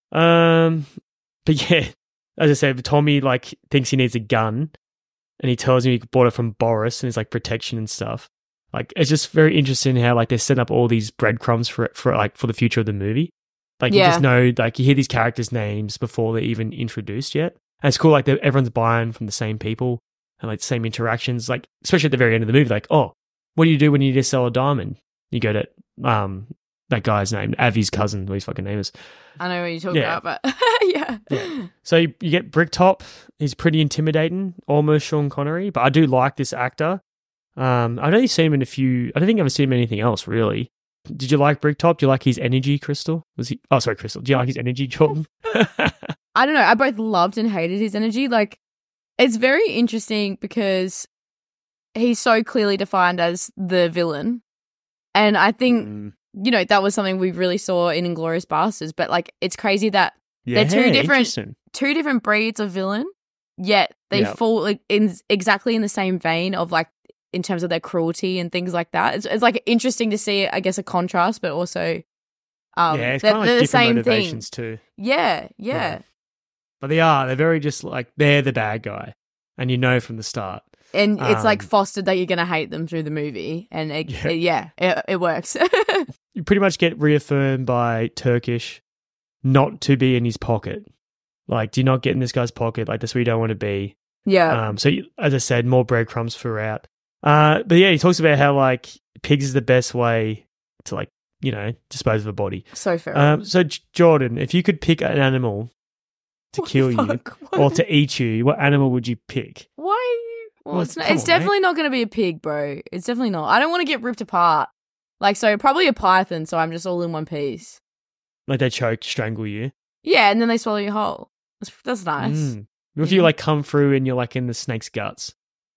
Um, but yeah, as I said, Tommy like thinks he needs a gun, and he tells him he bought it from Boris, and it's like protection and stuff. Like it's just very interesting how like they set up all these breadcrumbs for for like for the future of the movie. Like you Yeah. just know, like you hear these characters' names before they're even introduced yet. And it's cool, like they're- everyone's buying from the same people and like the same interactions. Like especially at the very end of the movie, like oh, what do you do when you need to sell a diamond? You go to um that guy's name, Avi's cousin, what his fucking name is. I know what you're talking Yeah. about, but yeah. Yeah. So you, you get Bricktop. He's pretty intimidating, almost Sean Connery, but I do like this actor. Um, I've only seen him in a few. I don't think I've ever seen him in anything else really. Did you like Bricktop? Do you like his energy, Crystal? Was he? Oh, sorry, Crystal. Do you like his energy, Jordan? I don't know. I both loved and hated his energy. Like, it's very interesting because he's so clearly defined as the villain. And I think, Mm, you know, that was something we really saw in Inglourious Basterds. But, like, it's crazy that yeah, They're two different- interesting. two different breeds of villain, yet they Yeah. fall like in exactly in the same vein of, like, in terms of their cruelty and things like that. It's, it's like, interesting to see, I guess, a contrast, but also um, yeah, it's they're, kind of like they're the different same thing. motivations too. Yeah, yeah. Yeah. But they are. They're very just like they're the bad guy, and you know from the start. And it's like Um, fostered that you're going to hate them through the movie. And it, Yeah. yeah, it, it works. You pretty much get reaffirmed by Turkish not to be in his pocket. Like, do not get in this guy's pocket. Like, that's where you don't want to be. yeah. Um, so, you, as I said, more breadcrumbs throughout. Uh, but yeah, he talks about how like pigs is the best way to like you know dispose of a body. so fair. Um, so J- Jordan, if you could pick an animal to What the kill you fuck? What? or to eat you, what animal would you pick? Why are you? Well, Well, it's, not, come it's on, mate. definitely not going to be a pig, bro. It's definitely not. I don't want to get ripped apart. Like, so probably a python, so I'm just all in one piece. Like they choke, strangle you. Yeah, and then they swallow you whole. That's, that's nice. Mm. If Yeah. you like come through and you're like in the snake's guts,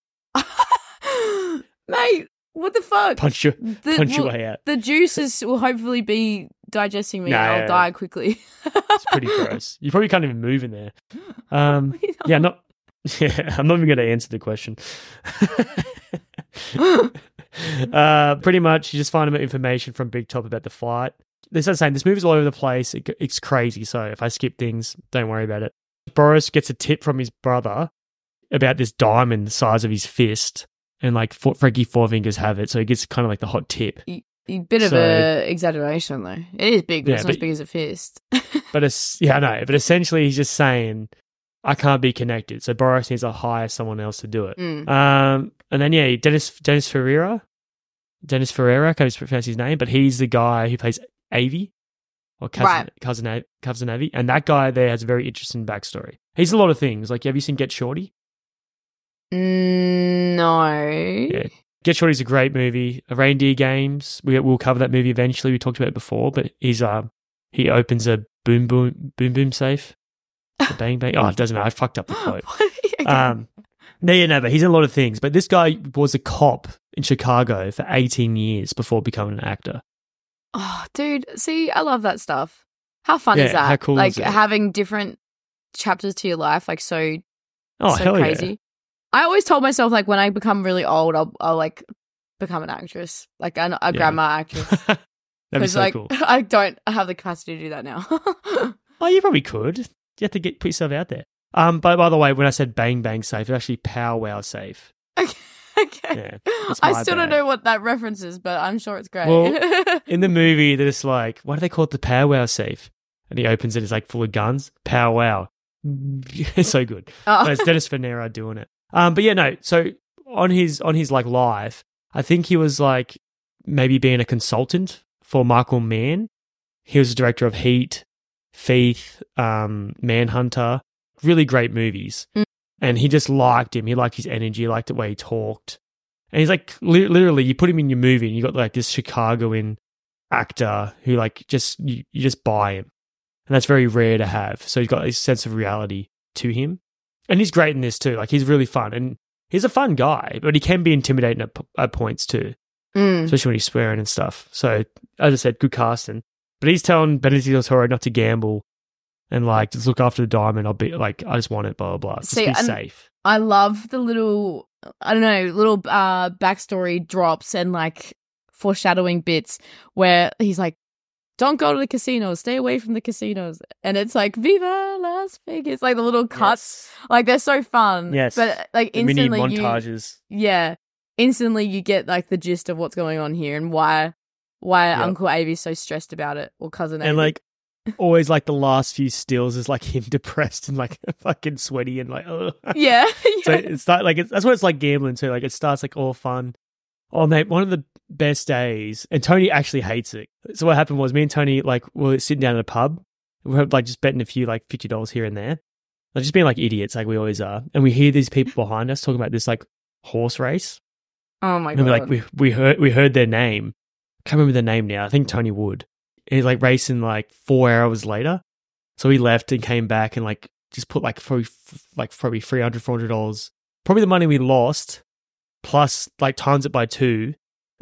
Mate, what the fuck? punch your the, punch your well, way out. the juices will hopefully be digesting me Nah, and I'll yeah. die quickly. It's pretty gross. You probably can't even move in there. Um, yeah, not. Yeah, I'm not even going to answer the question. uh, pretty much, you just find out information from Big Top about the fight. They're sort of saying this movie's all over the place. It, it's crazy. So if I skip things, don't worry about it. Boris gets a tip from his brother about this diamond the size of his fist, and like F- Frankie Four Fingers have it. So he gets kind of like the hot tip. A bit of So- a exaggeration, though. It is big, but Yeah, it's not but- as big as a fist. But it's yeah, I know. But essentially, he's just saying, I can't be connected. So Boris needs to hire someone else to do it. Mm. Um, and then yeah, Dennis Dennis Ferreira, Dennis Ferreira, I can't pronounce his name, but he's the guy who plays Avi, or cousin Right. cousin A- cousin Avi, and that guy there has a very interesting backstory. He's a lot of things. Like, have you seen Get Shorty? Mm, no. Yeah. Get Shorty's a great movie. Reindeer Games. We we'll cover that movie eventually. We talked about it before, but he's uh he opens a boom boom boom boom safe. The bang bang. Oh, it doesn't matter. I fucked up the quote. Okay. Um, no, yeah, no, but he's in a lot of things. But this guy was a cop in Chicago for eighteen years before becoming an actor. Oh, dude, see, I love that stuff. How fun Yeah, is that? how cool like is it? having different chapters to your life, like so, Oh, so hell crazy. I always told myself, like, when I become really old, I'll, I'll like become an actress, like a, a Yeah. grandma actress. yeah. That'd be Because so like cool. I don't have the capacity to do that now. Oh, you probably could. You have to get put yourself out there. Um, but by the way, when I said bang bang safe, it's actually pow wow safe. okay. okay. Yeah, that's I my still don't bad. know what that reference is, but I'm sure it's great. Well, in the movie, they're just like, why do they call it the pow wow safe? And he opens it, it's like full of guns. Pow wow. It's so good. Oh. But it's Dennis Venera doing it. Um, but yeah, no. So on his on his like live, I think he was like maybe being a consultant for Michael Mann. He was the director of Heat, Thief, um, Manhunter, really great movies. Mm. And he just liked him. He liked his energy, he liked the way he talked. And he's like, li- literally, you put him in your movie and you got like this Chicagoan actor who like just, you, you just buy him. And that's very rare to have. So he's got this sense of reality to him. And he's great in this too. Like he's really fun. And he's a fun guy, but he can be intimidating at, p- at points too, Mm. especially when he's swearing and stuff. So as I said, good casting. But he's telling Benicio del Toro not to gamble and like just look after the diamond. I'll be like, I just want it, blah, blah, blah. Just See, be and- safe. I love the little, I don't know, little uh, backstory drops and like foreshadowing bits where he's like, don't go to the casinos, stay away from the casinos. And it's like, Viva Las Vegas. Like the little cuts, like they're so fun. Yes. But like The mini instantly, you, montages. yeah, instantly you get like the gist of what's going on here and why why Yep. Uncle Avy's so stressed about it, or Cousin Avy. And like, always like the last few stills is like him depressed and like fucking sweaty and like, ugh. yeah. So yeah. it's not like it's, that's what it's like gambling too. Like it starts like all fun. Oh mate, one of the best days, and Tony actually hates it. So what happened was me and Tony like were sitting down at a pub. We were like just betting a few like fifty dollars here and there, like just being like idiots like we always are. And we hear these people behind us talking about this like horse race, Oh my and god. we're like we we heard we heard their name. Can't remember the name now. I think Tony Wood. He's like racing like four hours later. So he left and came back and like just put like probably like probably three hundred, four hundred dollars. Probably the money we lost plus like times it by two,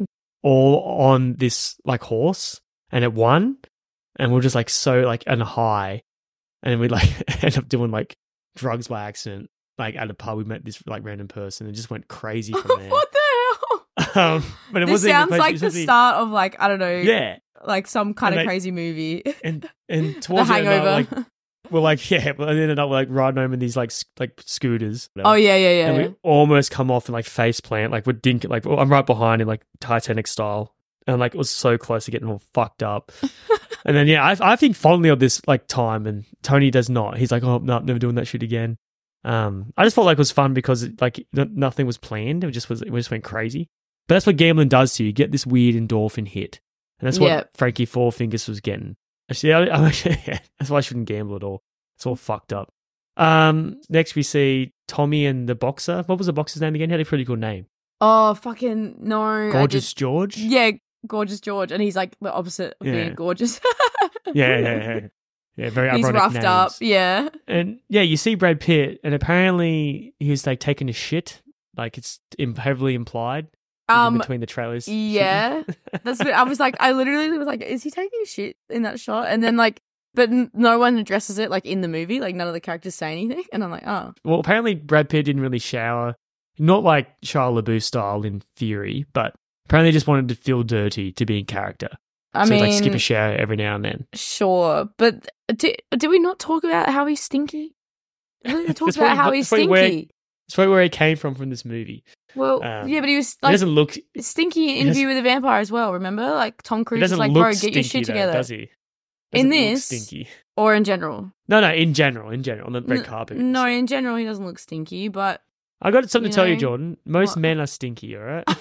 all on this like horse, and it won. And we're just like so like on a high, and we like end up doing like drugs by accident. Like at a pub, we met this like random person and just went crazy from there. What the hell? Um, but it This wasn't even sounds supposed- like it was the supposed to be- start of like, I don't know, Yeah, like some kind And of they- crazy movie. and and The towards the end, Hangover. like we're like yeah, but ended up like riding home in these like s- like scooters. oh yeah, yeah, yeah. And we almost come off and like face plant, like we're dink, like I'm right behind him, like Titanic style, and like it was so close to getting all fucked up. And then yeah, I I think fondly of this like time, and Tony does not. He's like, oh no, never doing that shit again. Um, I just felt like it was fun because like n- nothing was planned. It just was, it just went crazy. But that's what gambling does to you. You get this weird endorphin hit, and that's what Yep. Frankie Four Fingers was getting. Actually, I, I'm actually, yeah, that's why I shouldn't gamble at all. It's all fucked up. Um, next we see Tommy and the boxer. What was the boxer's name again? He had a pretty cool name. Oh fucking no! I Gorgeous just- George. Yeah, gorgeous George, and he's like the opposite of Yeah. being gorgeous. yeah, yeah, yeah. Yeah, very He's ironic roughed names. up. Yeah. And yeah, you see Brad Pitt, and apparently he was like taking a shit. Like it's im- heavily implied in Um. between the trailers. Yeah. That's. What, I was like, I literally was like, is he taking a shit in that shot? And then like, but n- no one addresses it like in the movie. Like none of the characters say anything, and I'm like, oh. Well, apparently Brad Pitt didn't really shower, not like Shia LaBeouf style in theory, but apparently he just wanted to feel dirty to be in character. I so mean, like skip a shower every now and then. sure, but did, did we not talk about how he's stinky? I think we talked That's about probably- how he's that's probably where- stinky. It's probably where he came from from this movie. Well, um, yeah, but he was he like doesn't look. stinky in he doesn't- Interview with a Vampire as well. Remember, like Tom He Cruise doesn't is like, look bro, get stinky your shit though, together. does he? In Doesn't look this, stinky. or in general. No, no. In general, in general, on the red N- carpet. No, in general, he doesn't look stinky, but I got something you to tell you, know, Jordan. Most what? men are stinky. All right.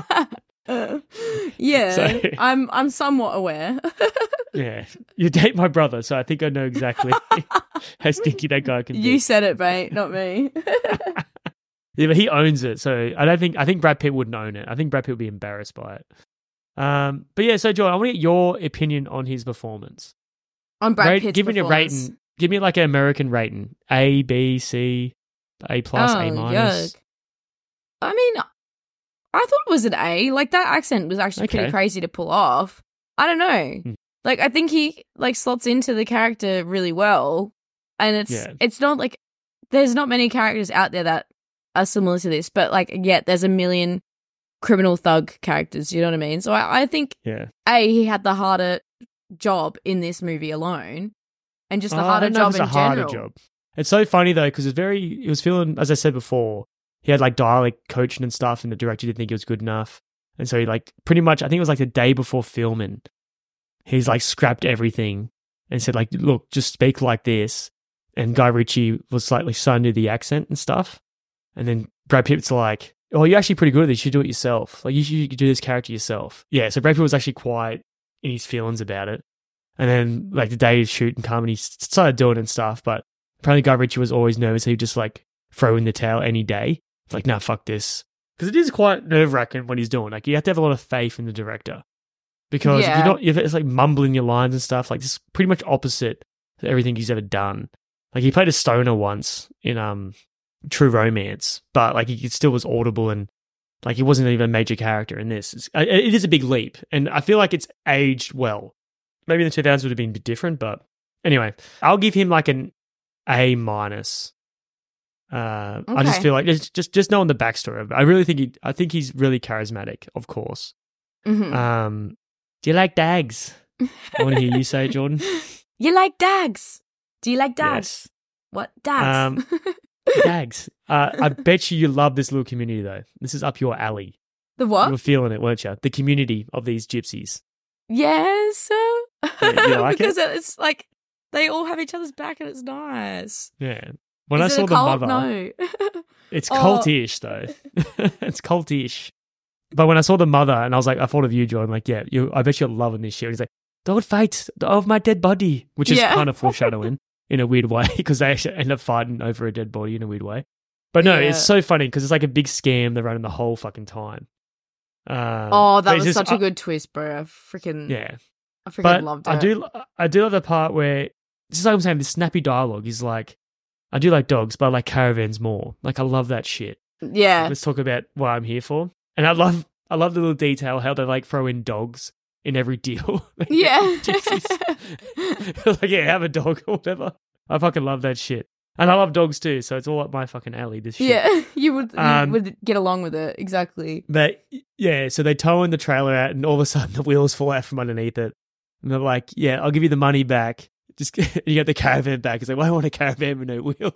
yeah, So- I'm I'm somewhat aware. Yeah, you date my brother, so I think I know exactly how stinky that guy can You be. said it, mate, not me. Yeah, but he owns it, so I don't think I think Brad Pitt wouldn't own it. I think Brad Pitt would be embarrassed by it. Um, but yeah, so Jordan, I want to get your opinion on his performance. On Brad Rate- Pitt's give me a performance. rating. Give me like an American rating: A, B, C, A plus, Oh, A minus. yuck. I mean, I thought it was an A. Like that accent was actually Okay. pretty crazy to pull off. I don't know. Hmm. Like I think he like slots into the character really well, and it's Yeah. it's not like there's not many characters out there that are similar to this, but like yet there's a million criminal thug characters. You know what I mean? So I, I think Yeah. A, he had the harder job in this movie alone, and just the Oh, I harder don't know if job it's in a harder general. job. It's so funny though because it's very. It was feeling, as I said before, he had like dialect coaching and stuff, and the director didn't think it was good enough, and so he like pretty much. I think it was like the day before filming, he's like scrapped everything and said like, look, just speak like this. And Guy Ritchie was slightly starting to do the accent and stuff, and then Brad Pitt's like, "Oh, you're actually pretty good at this. You should do it yourself. Like you should do this character yourself." Yeah, so Brad Pitt was actually quite in his feelings about it. And then, like, the day he's shooting come and he started doing it and stuff. But apparently, Guy Ritchie was always nervous. He'd just, like, throw in the towel any day. It's like, nah, fuck this. Because it is quite nerve wracking what he's doing. Like, you have to have a lot of faith in the director. Because Yeah. if you're not, if it's like mumbling your lines and stuff, like, this is pretty much opposite to everything he's ever done. Like, he played a stoner once in um True Romance, but, like, he still was audible and, like, he wasn't even a major character in this. It's, it is a big leap. And I feel like it's aged well. Maybe in the two thousands would have been a bit different, but anyway, I'll give him like an A minus. Uh, I just Okay. feel like just, just just knowing the backstory of it, I really think he, I think he's really charismatic. Of course. Mhm. Um, do you like dags? I want to hear you say it, Jordan. You like dags? Do you like dags? Yes. What dags? Um, Dags. Uh, I bet you you love this little community though. This is up your alley. the You what? were feeling it, weren't you? The community of these gypsies. Yes. Yeah, you like because it? it's like they all have each other's back and it's nice. Yeah. When Is I it saw a the cult? mother, No. it's Oh. cultish though. It's cultish. But when I saw the mother and I was like, I thought of you, Joe. I'm like, yeah, you. I bet you're loving this shit. And he's like, don't fight of my dead body, which is Yeah. kind of foreshadowing in a weird way because they actually end up fighting over a dead body in a weird way. But no, Yeah. it's so funny because it's like a big scam they're running the whole fucking time. Um, Oh, but that it's was just- such a I- good twist, bro. I freaking Yeah, I freaking but loved it. I do, I do love the part where this is like I'm saying. This snappy dialogue is like, I do like dogs, but I like caravans more. Like I love that shit. Yeah. Let's talk about what I'm here for. And I love, I love the little detail how they like throw in dogs in every deal. Yeah. Gypsies. Like, yeah, have a dog or whatever. I fucking love that shit. And I love dogs too, so it's all up my fucking alley, this shit. Yeah, you would you Um, would get along with it exactly. But yeah, so they tow in the trailer out and all of a sudden the wheels fall out from underneath it. And they're like, yeah, I'll give you the money back. Just you get the caravan back. It's like, well, I want a caravan with no wheels.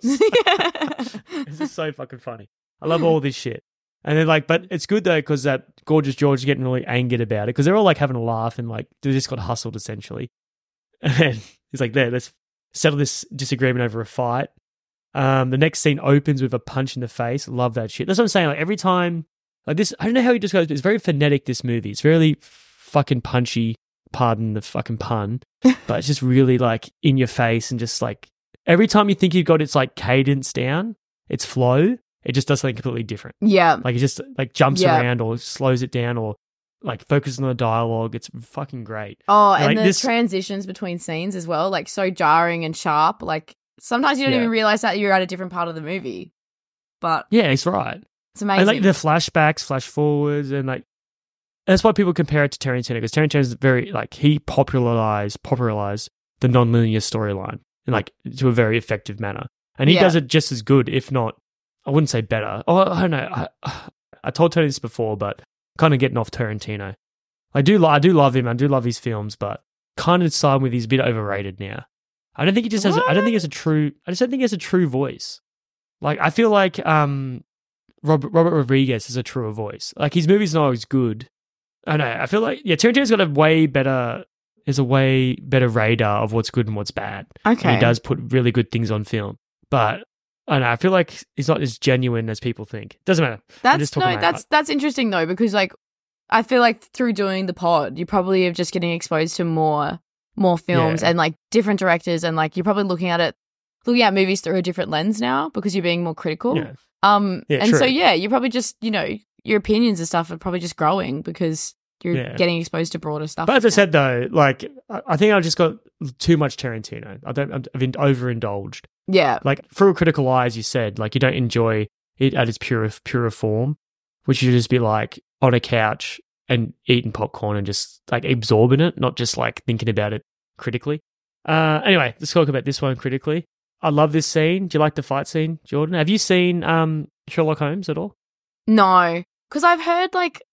This is so fucking funny. I love all this shit. And then like, but it's good though because that Gorgeous George is getting really angered about it because they're all like having a laugh and like they just got hustled essentially. And then he's like, there, let's settle this disagreement over a fight. Um, the next scene opens with a punch in the face. Love that shit. That's what I'm saying. Like every time, like this, I don't know how he describes it. It's very phonetic. This movie. It's really fucking punchy. Pardon the fucking pun, but it's just really like in your face and just like every time you think you've got its like cadence down, its flow, it just does something completely different. Yeah. Like it just like jumps Yeah. around or slows it down or like focuses on the dialogue. It's fucking great. Oh, and like the this- transitions between scenes as well, like so jarring and sharp. Like sometimes you don't Yeah. even realize that you're at a different part of the movie, but Yeah, it's right. it's amazing. And like the flashbacks, flash forwards, and like that's why people compare it to Tarantino because Tarantino is very like he popularized popularized the non-linear storyline in like to a very effective manner, and he Yeah. does it just as good, if not, I wouldn't say better. Oh, I don't know. I, I told Tony this before, but kind of getting off Tarantino. I do, li- I do love him. I do love his films, but kind of side with he's a bit overrated now. I don't think he just has. A, I don't think he has a true. I just don't think he has a true voice. Like I feel like um, Robert Robert Rodriguez has a truer voice. Like his movies are not always good. I know. I feel like yeah, Tarantino's got a way better. There's a way better radar of what's good and what's bad. okay. And he does put really good things on film, but I don't know. I feel like he's not as genuine as people think. Doesn't matter. I'm That's just no, talking about- that's that's interesting though because like I feel like through doing the pod, you probably are just getting exposed to more more films Yeah. and like different directors and like you're probably looking at it looking at movies through a different lens now because you're being more critical. Yeah. Um Yeah, and so true. yeah, you're probably just, you know, your opinions and stuff are probably just growing because you're Yeah. getting exposed to broader stuff. But as I now. said though, like I I think I just got too much Tarantino. I don't. I've been overindulged. yeah. Like through a critical eye, as you said, like you don't enjoy it at its pure pure form, which should just be like on a couch and eating popcorn and just like absorbing it, not just like thinking about it critically. Uh, anyway, let's talk about this one critically. I love this scene. Do you like the fight scene, Jordan? Have you seen um, Sherlock Holmes at all? No, because I've heard like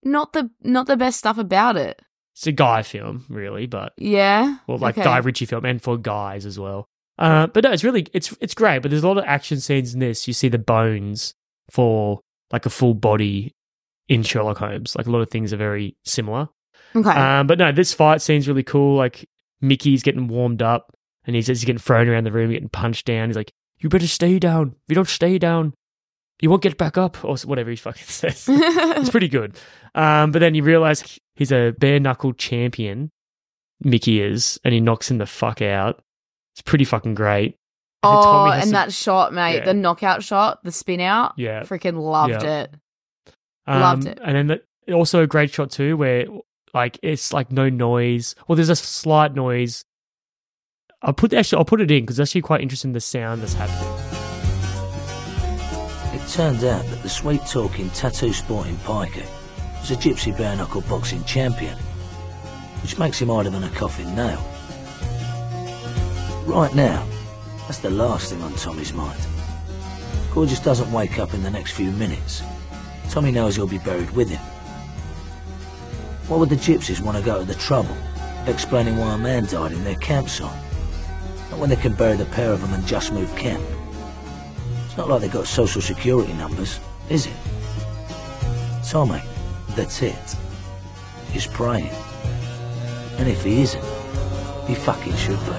not the not the best stuff about it. It's a guy film, really, but Yeah. well, like okay. Guy Ritchie film, and for guys as well. Uh, but no, it's really it's it's great. But there's a lot of action scenes in this. You see the bones for like a full body in Sherlock Holmes. Like a lot of things are very similar. Okay. Um, but no, this fight scene's really cool. Like Mickey's getting warmed up, and he's he's getting thrown around the room, getting punched down. He's like, "You better stay down. If you don't stay down, you won't get back up," or whatever he fucking says. It's pretty good. Um, but then you realize he's a bare knuckle champion. Mickey is, and he knocks him the fuck out. It's pretty fucking great. And oh, Tommy has and to- that shot, mate, Yeah. the knockout shot, the spin out. Yeah. Freaking loved Yeah. it. Um, Loved it. And then the, also a great shot too, where like it's like no noise. Well, there's a slight noise. I'll put actually I'll put it in because it's actually quite interesting the sound that's happening. It turned out that the sweet-talking, tattoo-sporting piker was a gypsy bare-knuckle boxing champion, which makes him harder than a coffin nail. Right now, that's the last thing on Tommy's mind. Gorgeous doesn't wake up in the next few minutes. Tommy knows he'll be buried with him. Why would the gypsies want to go to the trouble of explaining why a man died in their campsite? Not when they can bury the pair of them and just move camp. It's not like they've got social security numbers, is it? Tommy, the tit, is praying. And if he isn't, he fucking should be.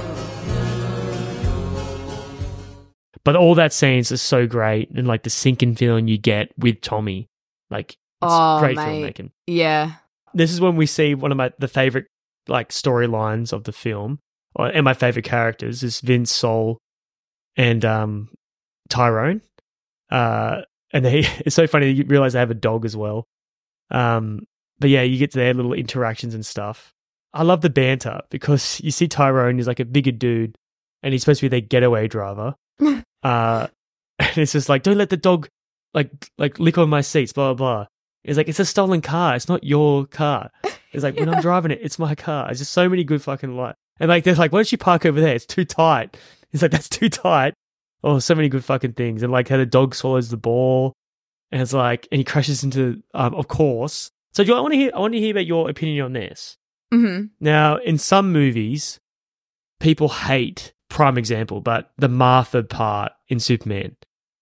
But all that scenes are so great, and like the sinking feeling you get with Tommy, like it's Oh, great mate. filmmaking. Yeah. This is when we see one of my the favorite like storylines of the film, or, and my favorite characters is Vince Soul and um, Tyrone. Uh, and they it's so funny you realize they have a dog as well. Um, but yeah, you get to their little interactions and stuff. I love the banter because you see Tyrone is like a bigger dude, and he's supposed to be their getaway driver. Uh, and it's just like, don't let the dog like like lick on my seats, blah blah blah. It's like, it's a stolen car. It's not your car. It's like, when I'm driving it, it's my car. It's just so many good fucking light. And like, they're like, why don't you park over there? It's too tight. It's like, that's too tight. Oh, so many good fucking things. And like how the dog swallows the ball, and it's like, and he crashes into, um, of course. So do you, I want to hear, I want to hear about your opinion on this. Mm-hmm. Now, in some movies, people hate, prime example, but the Martha part in Superman.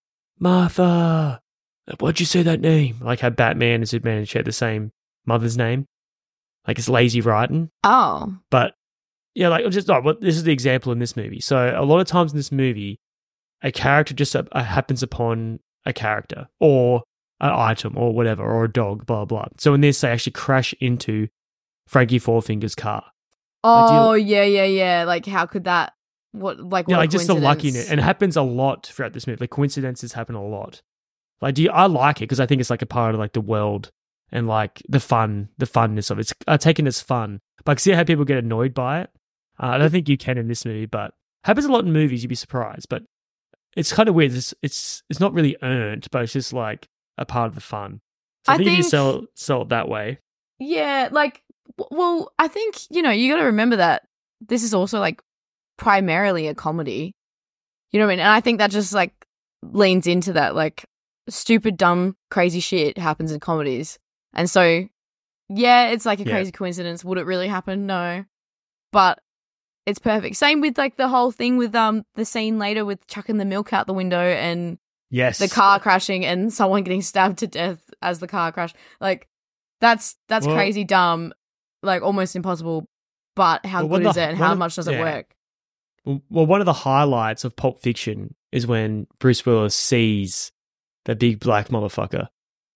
Martha, why'd you say that name? Like how Batman and Superman share the same mother's name. Like it's lazy writing. Oh. But yeah, like just no, well, this is the example in this movie. So a lot of times in this movie, a character just uh, happens upon a character or an item or whatever, or a dog, blah, blah. So in this, they actually crash into Frankie Fourfinger's car. Oh, yeah, yeah, yeah. Like, how could that, what, like, Yeah, what like a just the luckiness. coincidence. And it happens a lot throughout this movie. Like coincidences happen a lot. Like, do you, I like it because I think it's like a part of like the world and like the fun, the funness of it. It's uh, taken as fun. But I can see how people get annoyed by it. Uh, I don't think you can in this movie, but happens a lot in movies. You'd be surprised, but it's kind of weird. It's it's it's not really earned, but it's just like a part of the fun. So I, I think, if you think- sell sell it that way. Yeah, like, w- well, I think, you know, you got to remember that this is also like primarily a comedy. You know what I mean? And I think that just like leans into that, like, stupid, dumb, crazy shit happens in comedies. And so, yeah, it's like a Yeah. crazy coincidence. Would it really happen? No. But it's perfect. Same with like the whole thing with um the scene later with chucking the milk out the window and Yes, the car crashing and someone getting stabbed to death as the car crashed. Like, that's that's Well- crazy dumb, like almost impossible. But how Well, one good of is the- it, and one how of- much does it yeah. work? Well, one of the highlights of Pulp Fiction is when Bruce Willis sees the big black motherfucker,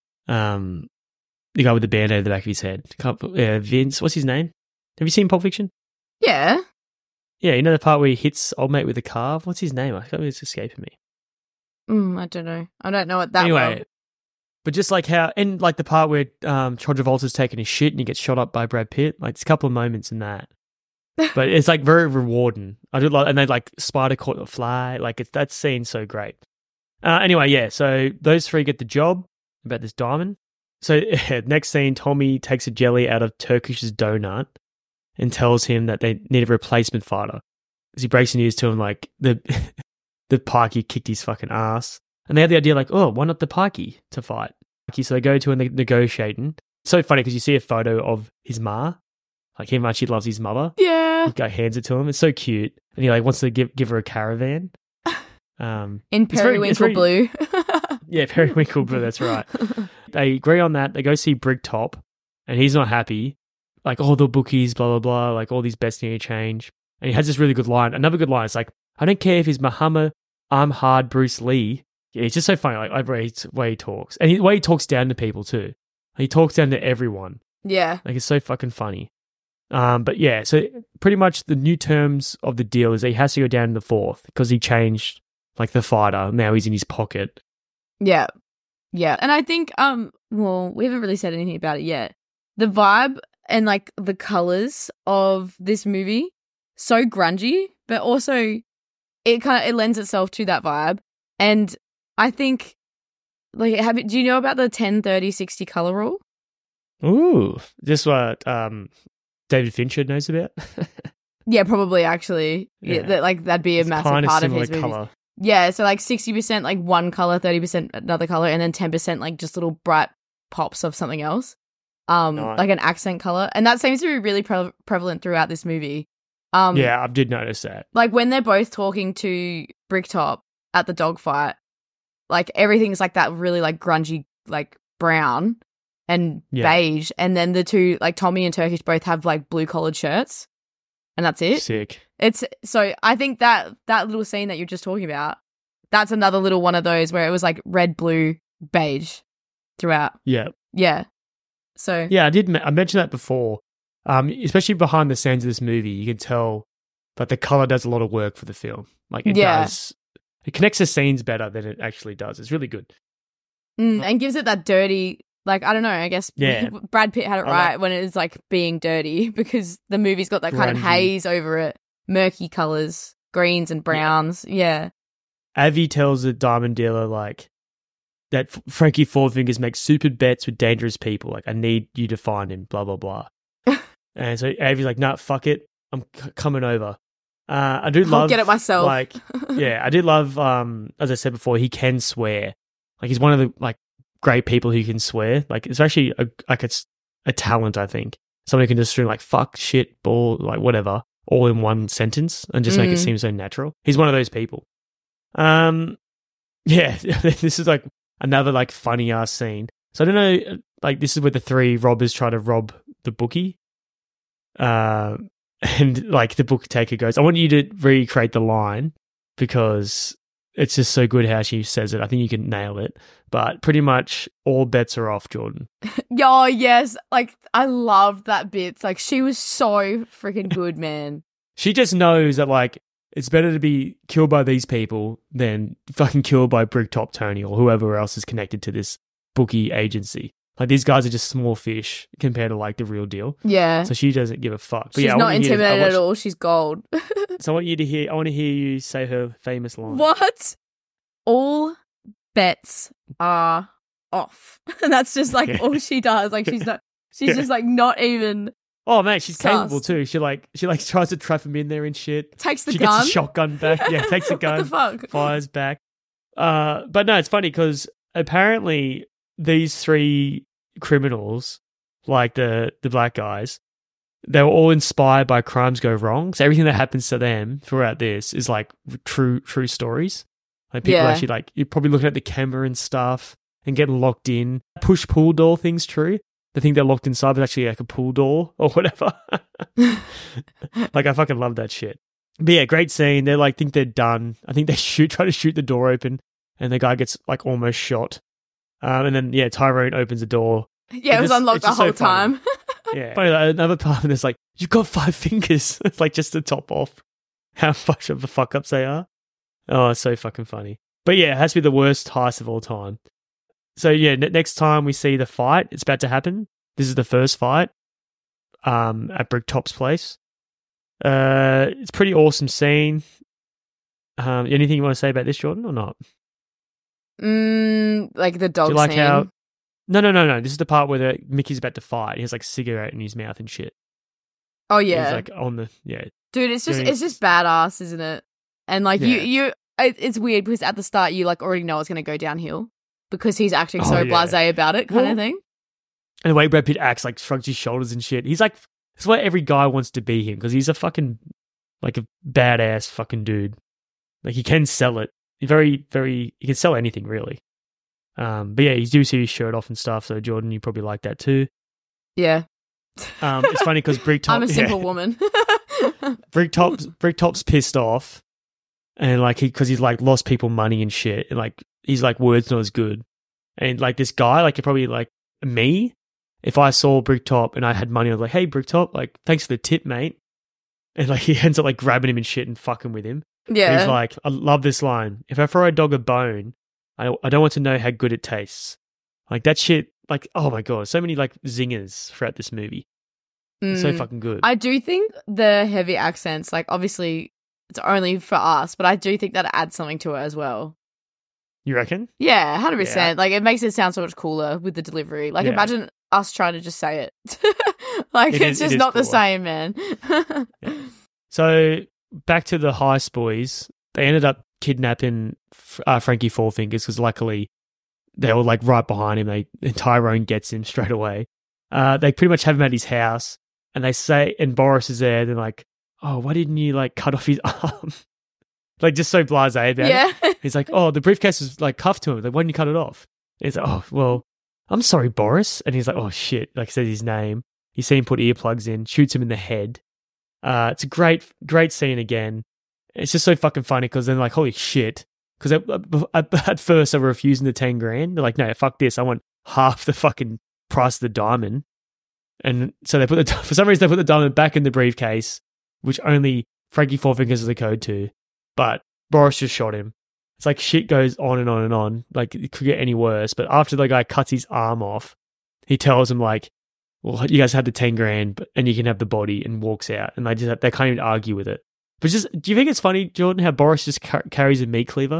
um, the guy with the band-aid at the back of his head. Can't- Uh, Vince, what's his name? Have you seen Pulp Fiction? Yeah. Yeah, you know the part where he hits old mate with the car? What's his name? I can't it's escaping me. Mm, I don't know. I don't know it that anyway, well. but just like how, and like the part where um, John Travolta's taking his shit and he gets shot up by Brad Pitt, like there's a couple of moments in that. But it's like very rewarding. I do like, and they like spider caught the fly. Like it's that scene's so great. Uh, anyway, yeah. So those three get the job about this diamond. So next scene, Tommy takes a jelly out of Turkish's donut and tells him that they need a replacement fighter. Because he breaks the news to him like the the Pikey kicked his fucking ass, and they had the idea like, oh, why not the Pikey to fight? So they go to and they're negotiating. so funny because you see a photo of his ma, like how much he loves his mother. Yeah. He guy hands it to him. It's so cute, and he like wants to give give her a caravan. Um, In it's very- it's periwinkle very- blue. Yeah, periwinkle blue. That's right. They agree on that. They go see Brigtop, and he's not happy. Like all the bookies, blah blah blah. Like all these bets need to change. And he has this really good line. Another good line. It's like, I don't care if he's Muhammad, I'm hard Bruce Lee. Yeah, it's just so funny. Like the way he, way he talks, and the way he talks down to people too. He talks down to everyone. Yeah. Like it's so fucking funny. Um, but yeah, so pretty much the new terms of the deal is that he has to go down in the fourth because he changed like the fighter. Now he's in his pocket. Yeah. Yeah. And I think, um, well, we haven't really said anything about it yet. The vibe and like the colors of this movie, so grungy, but also it kind of, it lends itself to that vibe. And I think, like, have you, do you know about the ten thirty sixty color rule? Ooh, this what um David Fincher knows about. Yeah, probably actually. Yeah, Yeah. that, like that'd be a It's massive kind of part of similar his movies. color. Yeah, so like sixty percent like one color, thirty percent another color, and then ten percent like just little bright pops of something else. Um, Nice. like an accent color. And that seems to be really pre- prevalent throughout this movie. Um, Yeah, I did notice that. like when they're both talking to Bricktop at the dogfight, like everything's like that really like grungy, like brown and Yeah. beige. And then the two, like Tommy and Turkish both have like blue collared shirts. And that's it. Sick. It's so I think that that little scene that you're just talking about, that's another little one of those where it was like red, blue, beige throughout. Yeah. Yeah. So Yeah, I did. Me- I mentioned that before. Um, especially behind the scenes of this movie, you can tell that the color does a lot of work for the film. Like it Yeah. does. It connects the scenes better than it actually does. It's really good. mm, and gives it that dirty, like I don't know. I guess Yeah. Brad Pitt had it I right like- when it is like being dirty because the movie's got that kind of Grungy. haze over it, murky colors, greens and browns. Yeah. Avi tells the diamond dealer like that F- Frankie Four Fingers makes super bets with dangerous people. Like I need you to find him. Blah blah blah. And so Avi's like, "Nah, fuck it. I'm c- coming over." Uh, I do I'll love get it myself. Like, yeah, I did love. Um, as I said before, he can swear. Like he's one of the like great people who can swear. Like it's actually a, like it's a talent. I think someone who can just string like fuck, shit, ball, like whatever, all in one sentence and just make it Mm. seem so natural. He's one of those people. Um, yeah, this is like another like funny ass scene. So I don't know, like this is where the three robbers try to rob the bookie. Uh, and like the book taker goes, I want you to recreate the line because it's just so good how she says it. I think you can nail it. But pretty much all bets are off, Jordan. Oh yes, like I loved that bit. It's like she was so freaking good, man. She just knows that like it's better to be killed by these people than fucking killed by Bricktop Tony or whoever else is connected to this bookie agency. Like these guys are just small fish compared to like the real deal. Yeah. So she doesn't give a fuck. But She's yeah, I not want you to hear- I intimidated want- at all. She's gold. So I want you to hear. I want to hear you say her famous line. What? All bets are off. And that's just like Yeah. all she does. Like she's not she's Yeah. just like not even Oh man, she's Sus. capable too. She like she like tries to trap him in there and shit. takes the she gun. gets the shotgun back. Yeah, takes the What gun, the fuck? fires back. Uh, but no, it's funny because apparently these three criminals, like the the black guys, they were all inspired by Crimes Go Wrong. So everything that happens to them throughout this is like true true stories. Like people Yeah. actually like you're probably looking at the camera and stuff and getting locked in. Push pull door thing's true. They think they're locked inside, but actually like a pool door or whatever. Like I fucking love that shit. But yeah, great scene. They like think they're done. I think they shoot, try to shoot the door open, and the guy gets like almost shot. Um, and then yeah, Tyrone opens the door. Yeah, it was just- unlocked it's the just so whole funny. time. Yeah, funny. Like, another part of it's like you've got five fingers. It's like just to top off how much of a fuck ups they are. Oh, it's so fucking funny. But yeah, it has to be the worst heist of all time. So yeah, ne- next time we see the fight, it's about to happen. This is the first fight um, at Bricktop's place. Uh, it's a pretty awesome scene. Um, anything you want to say about this, Jordan, or not? Mm, like the dog Do you like scene. how? No, no, no, no. This is the part where the, Mickey's about to fight. He has like cigarette in his mouth and shit. Oh He's yeah. like on the yeah. Dude, it's just doing- it's just badass, isn't it? And like you Yeah. you it, it's weird because at the start you like already know it's going to go downhill because he's acting so Oh, yeah. blasé about it kind Well, of thing. And the way Brad Pitt acts, like shrugs his shoulders and shit. He's like, that's why every guy wants to be him, because he's a fucking, like a badass fucking dude. Like he can sell it. He's very, very, he can sell anything really. Um, but yeah, he do see his shirt off and stuff. So Jordan, you probably like that too. Yeah. Um, it's funny because Bricktop. I'm a simple yeah. woman. Bricktop's Bricktop's pissed off, and like he because he's like lost people money and shit, and like he's like words not as good, and like this guy, like probably like me, if I saw Bricktop and I had money, I was like, hey Bricktop, like thanks for the tip, mate, and like he ends up like grabbing him and shit and fucking with him. Yeah. And he's like, I love this line. If I throw a dog a bone, I I don't want to know how good it tastes. Like that shit. Like, oh my God, so many like zingers throughout this movie. It's so Mm. fucking good. I do think the heavy accents, like obviously it's only for us, but I do think that adds something to it as well. You reckon? Yeah, one hundred Yeah. percent. Like it makes it sound so much cooler with the delivery. Like Yeah. imagine us trying to just say it. Like It it's is- it just is not the cooler. same, man. So back to the Heist boys. They ended up kidnapping uh, Frankie Four Fingers because luckily they were like right behind him. They and Tyrone gets him straight away. Uh, they pretty much have him at his house, and they say, and Boris is there. They're like, "Oh, why didn't you like cut off his arm?" Like just so blasé about Yeah. it. He's like, "Oh, the briefcase was like cuffed to him. Like, why didn't you cut it off?" And he's like, "Oh, well, I'm sorry, Boris." And he's like, "Oh shit!" Like says his name. You see him put earplugs in, shoots him in the head. Uh, it's a great, great scene again. It's just so fucking funny because then like, holy shit. Because at, at first they were refusing the ten grand. They're like, no, fuck this. I want half the fucking price of the diamond. And so they put the, for some reason they put the diamond back in the briefcase, which only Frankie Four Fingers has the code to. But Boris just shot him. It's like shit goes on and on and on. Like it could get any worse. But after the guy cuts his arm off, he tells him like, well, you guys have the ten grand but, and you can have the body, and walks out. And they just, they can't even argue with it. But just, do you think it's funny, Jordan, how Boris just car- carries a meat cleaver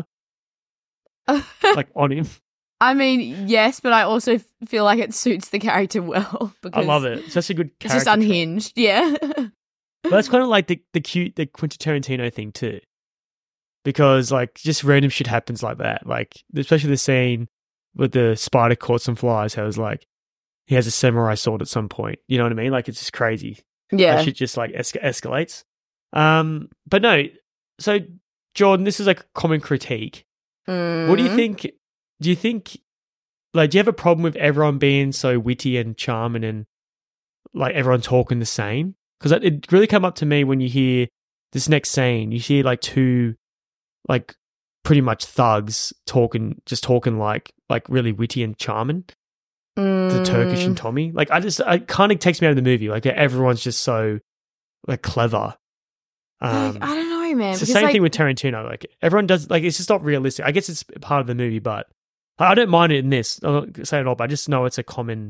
like on him? I mean, yes, but I also f- feel like it suits the character well. I Because love it. It's such a good It's just character trait. unhinged. Yeah. But that's kind of like the, the cute, the Quentin Tarantino thing too. Because like just random shit happens like that. Like, especially the scene with the spider caught some flies, how it was like, he has a samurai sword at some point. You know what I mean? Like, it's just crazy. Yeah. That shit just like es- escalates. Um, but no, so Jordan, this is like a common critique. What do you Mm. think? Do you think, like, do you have a problem with everyone being so witty and charming and like everyone talking the same? Because it, it really came up to me when you hear this next scene. You hear like two, like, pretty much thugs talking, just talking like like really witty and charming. The Turkish and Mm. Tommy, like, I just, it kind of takes me out of the movie. Like, everyone's just so like clever. Um, Like, I don't know, man. it's the because, same like, thing with Tarantino. Like everyone does, like it's just not realistic. I guess it's part of the movie, but I don't mind it in this. I'm not saying it all, but I just know it's a common,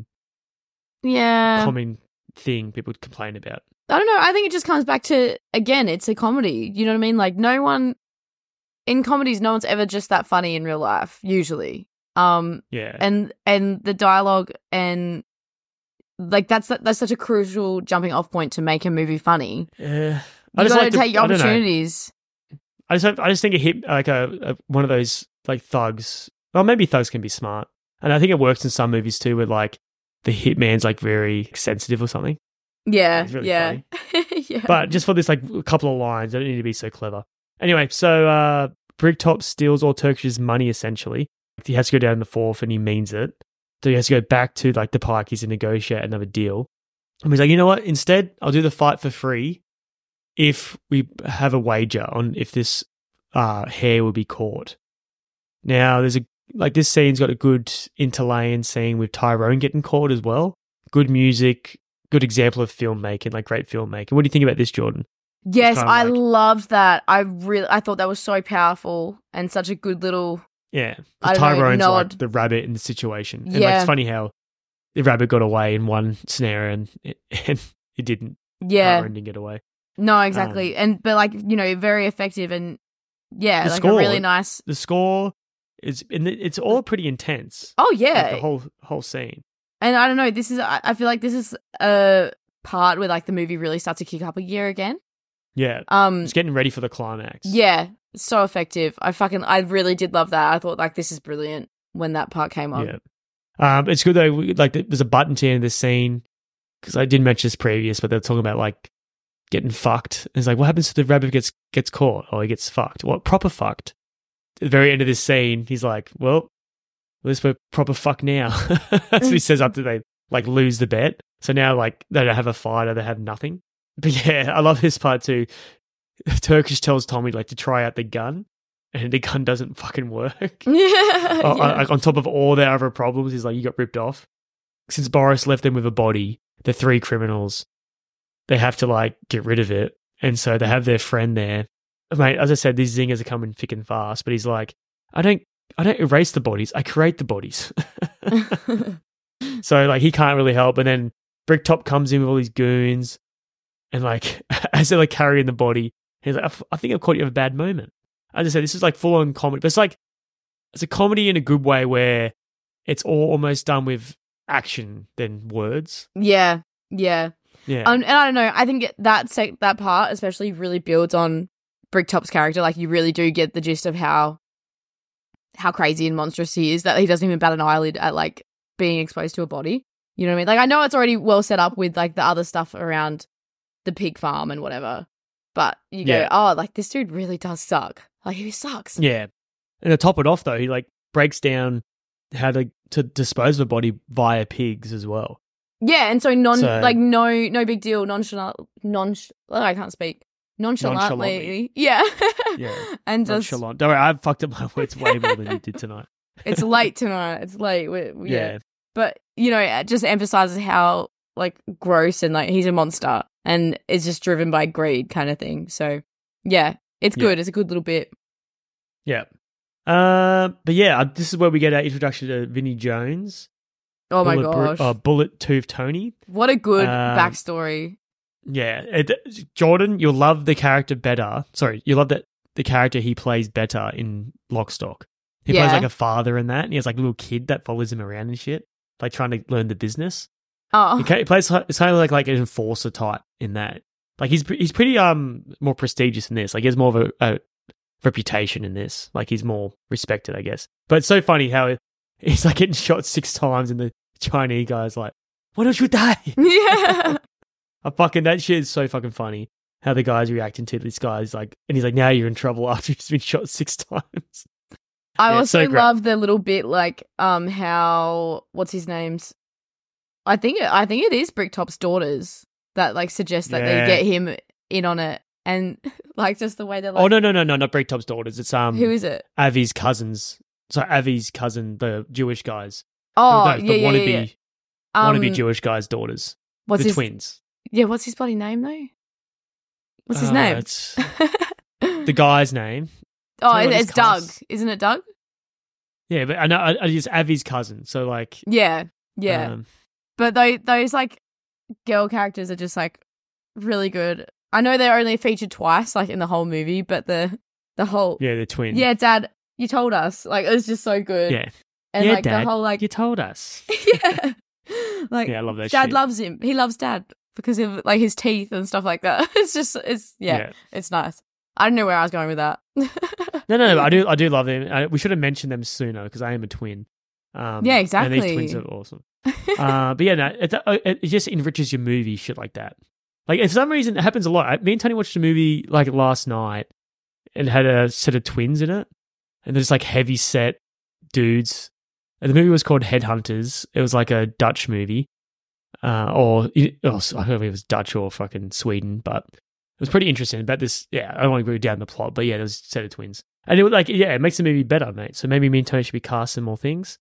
Yeah. common thing people complain about. I don't know. I think it just comes back to, again, it's a comedy. You know what I mean? Like, no one, in comedies, no one's ever just that funny in real life, usually. Um, Yeah, and and the dialogue and, like, that's that's such a crucial jumping off point to make a movie funny. yeah. You just got to like the- take your I don't know. opportunities. I just, hope- I just think it hit like a, a one of those like thugs. Well, maybe thugs can be smart, and I think it works in some movies too, where like the hitman's like very sensitive or something. Yeah, It's really yeah. yeah. But just for this like couple of lines, I don't need to be so clever. Anyway, so uh, Bricktop steals all Turkish's money essentially. He has to go down in the fourth, and he means it. So he has to go back to like the Parkies and negotiate another deal. And he's like, you know what? Instead, I'll do the fight for free if we have a wager on if this uh, hair will be caught. Now, there's a like this scene's got a good interlaying scene with Tyrone getting caught as well. Good music, good example of filmmaking, like great filmmaking. What do you think about this, Jordan? Yes, kinda I like- loved that. I really, I thought that was so powerful and such a good little. Yeah, I 'cause don't know, Tyrone's nod. like the rabbit in the situation. And like, Yeah. it's funny how the rabbit got away in one snare and it, and it didn't. Yeah, Tyrone didn't get away. no, exactly, and but like you know, very effective and yeah, The like score- a really nice. The score is, and it- it's all pretty intense. Oh Like, yeah, the whole whole scene. and I don't know. This is, I I feel like this is a part where like the movie really starts to kick up a gear again. Yeah, Um, it's getting ready for the climax. yeah, so effective. I fucking, I really did love that. I thought like this is brilliant when that part came on. Yeah. Um, it's good though. we- Like, there's a button to the end of the scene because I didn't mention this previous, but they're talking about like getting fucked. It's like, what happens if the rabbit gets gets caught? Oh, he gets fucked. What proper fucked? At the very end of this scene, he's like, well, let's go proper fuck now. That's what he says after they like lose the bet. So now like they don't have a fight or they have nothing. But yeah, I love this part too. Turkish tells Tommy like to try out the gun, and the gun doesn't fucking work. Yeah. Oh, yeah. like, on top of all their other problems, he's like, you got ripped off. Since Boris left them with a body, the three criminals, they have to like get rid of it. And so they have their friend there. Mate, as I said, these zingers are coming thick and fast, but he's like, I don't I don't erase the bodies, I create the bodies. So like he can't really help. And then Bricktop comes in with all these goons, and like as they're like carrying the body, he's like, I, f- I think I've caught you at a bad moment. As I said, this is like full on comedy, but it's like it's a comedy in a good way where it's all almost done with action than words. yeah. Yeah. Yeah. Um, and I don't know. I think it- that sec- that part especially really builds on Bricktop's character. Like you really do get the gist of how how crazy and monstrous he is. That he doesn't even bat an eyelid at like being exposed to a body. You know what I mean? Like I know it's already well set up with like the other stuff around the pig farm and whatever. But you go, Yeah. oh, like this dude really does suck. Like he sucks. Yeah. And to top it off though, he like breaks down how to to dispose of a body via pigs as well. Yeah, and so non So- like no no big deal, nonchalant non oh, I can't speak. Nonchalantly. Nonchalantly. Yeah. Yeah. and just Nonchalant. Don't worry, I've fucked up my words way more than you did tonight. it's late tonight. It's late. we we- yeah. Yeah. But you know, it just emphasizes how like gross and like he's a monster and it's just driven by greed kind of thing. So yeah, it's Yeah. good. It's a good little bit. Yeah. Uh, but yeah, uh, this is where we get our introduction to Vinnie Jones. Oh my Bullet Bru- gosh. uh, Bullet Tooth Tony. What a good um, backstory. Yeah. It, Jordan, you'll love the character better. Sorry, you love that the character he plays better in Lockstock. He Yeah. plays like a father in that, and he has like a little kid that follows him around and shit, like trying to learn the business. Oh. He, ca- he plays it's kind of like like an enforcer type in that. Like he's pre- he's pretty um more prestigious in this. Like he has more of a, a reputation in this. Like he's more respected, I guess. But it's so funny how he's like getting shot six times, and the Chinese guy's like, "Why don't you die?" Yeah. I fucking that shit is so fucking funny. How the guy's reacting to this guy's like, and he's like, "Now you're in trouble after he's been shot six times." I Yeah, also so great. love the little bit like um how what's his name's I think it, I think it is Bricktop's daughters that like suggest that Yeah. they get him in on it and like just the way they're like Oh no no no no not Bricktop's daughters. It's um who is it? Avi's cousins. So Avi's cousin, the Jewish guys. Oh no, yeah, the yeah, wannabe yeah, yeah. Um, wannabe Jewish guys' daughters. what's the his twins. Yeah, what's his bloody name though? What's his Uh, name? It's the guy's name. oh, tell me what it's his Doug, cast- isn't it Doug? Yeah, but I know I, I- it's Avi's cousin. So like, Yeah, yeah. um, But those those like girl characters are just like really good. I know they're only featured twice, like in the whole movie, but the the whole yeah, the twin. yeah, Dad, you told us. Like it was just so good. yeah, and yeah, like Dad, the whole like you told us. yeah, like Yeah, I love that Dad shit. loves him. He loves Dad because of like his teeth and stuff like that. It's just it's yeah, Yeah. it's nice. I don't know where I was going with that. No, no, no. I do, I do love them. I, we should have mentioned them sooner because I am a twin. Um, Yeah, And exactly. these twins are awesome. uh, but yeah, no, it, it, it just enriches your movie, shit like that. Like, for some reason, it happens a lot. I, me and Tony watched a movie like last night and had a set of twins in it. And there's like heavy set dudes. And the movie was called Headhunters. It was like a Dutch movie. Uh, or, oh, I don't know if it was Dutch or fucking Sweden, but it was pretty interesting about this. Yeah, I don't want to go down the plot, but yeah, there was a set of twins. And it was like, yeah, it makes the movie better, mate. So maybe me and Tony should be casting more things.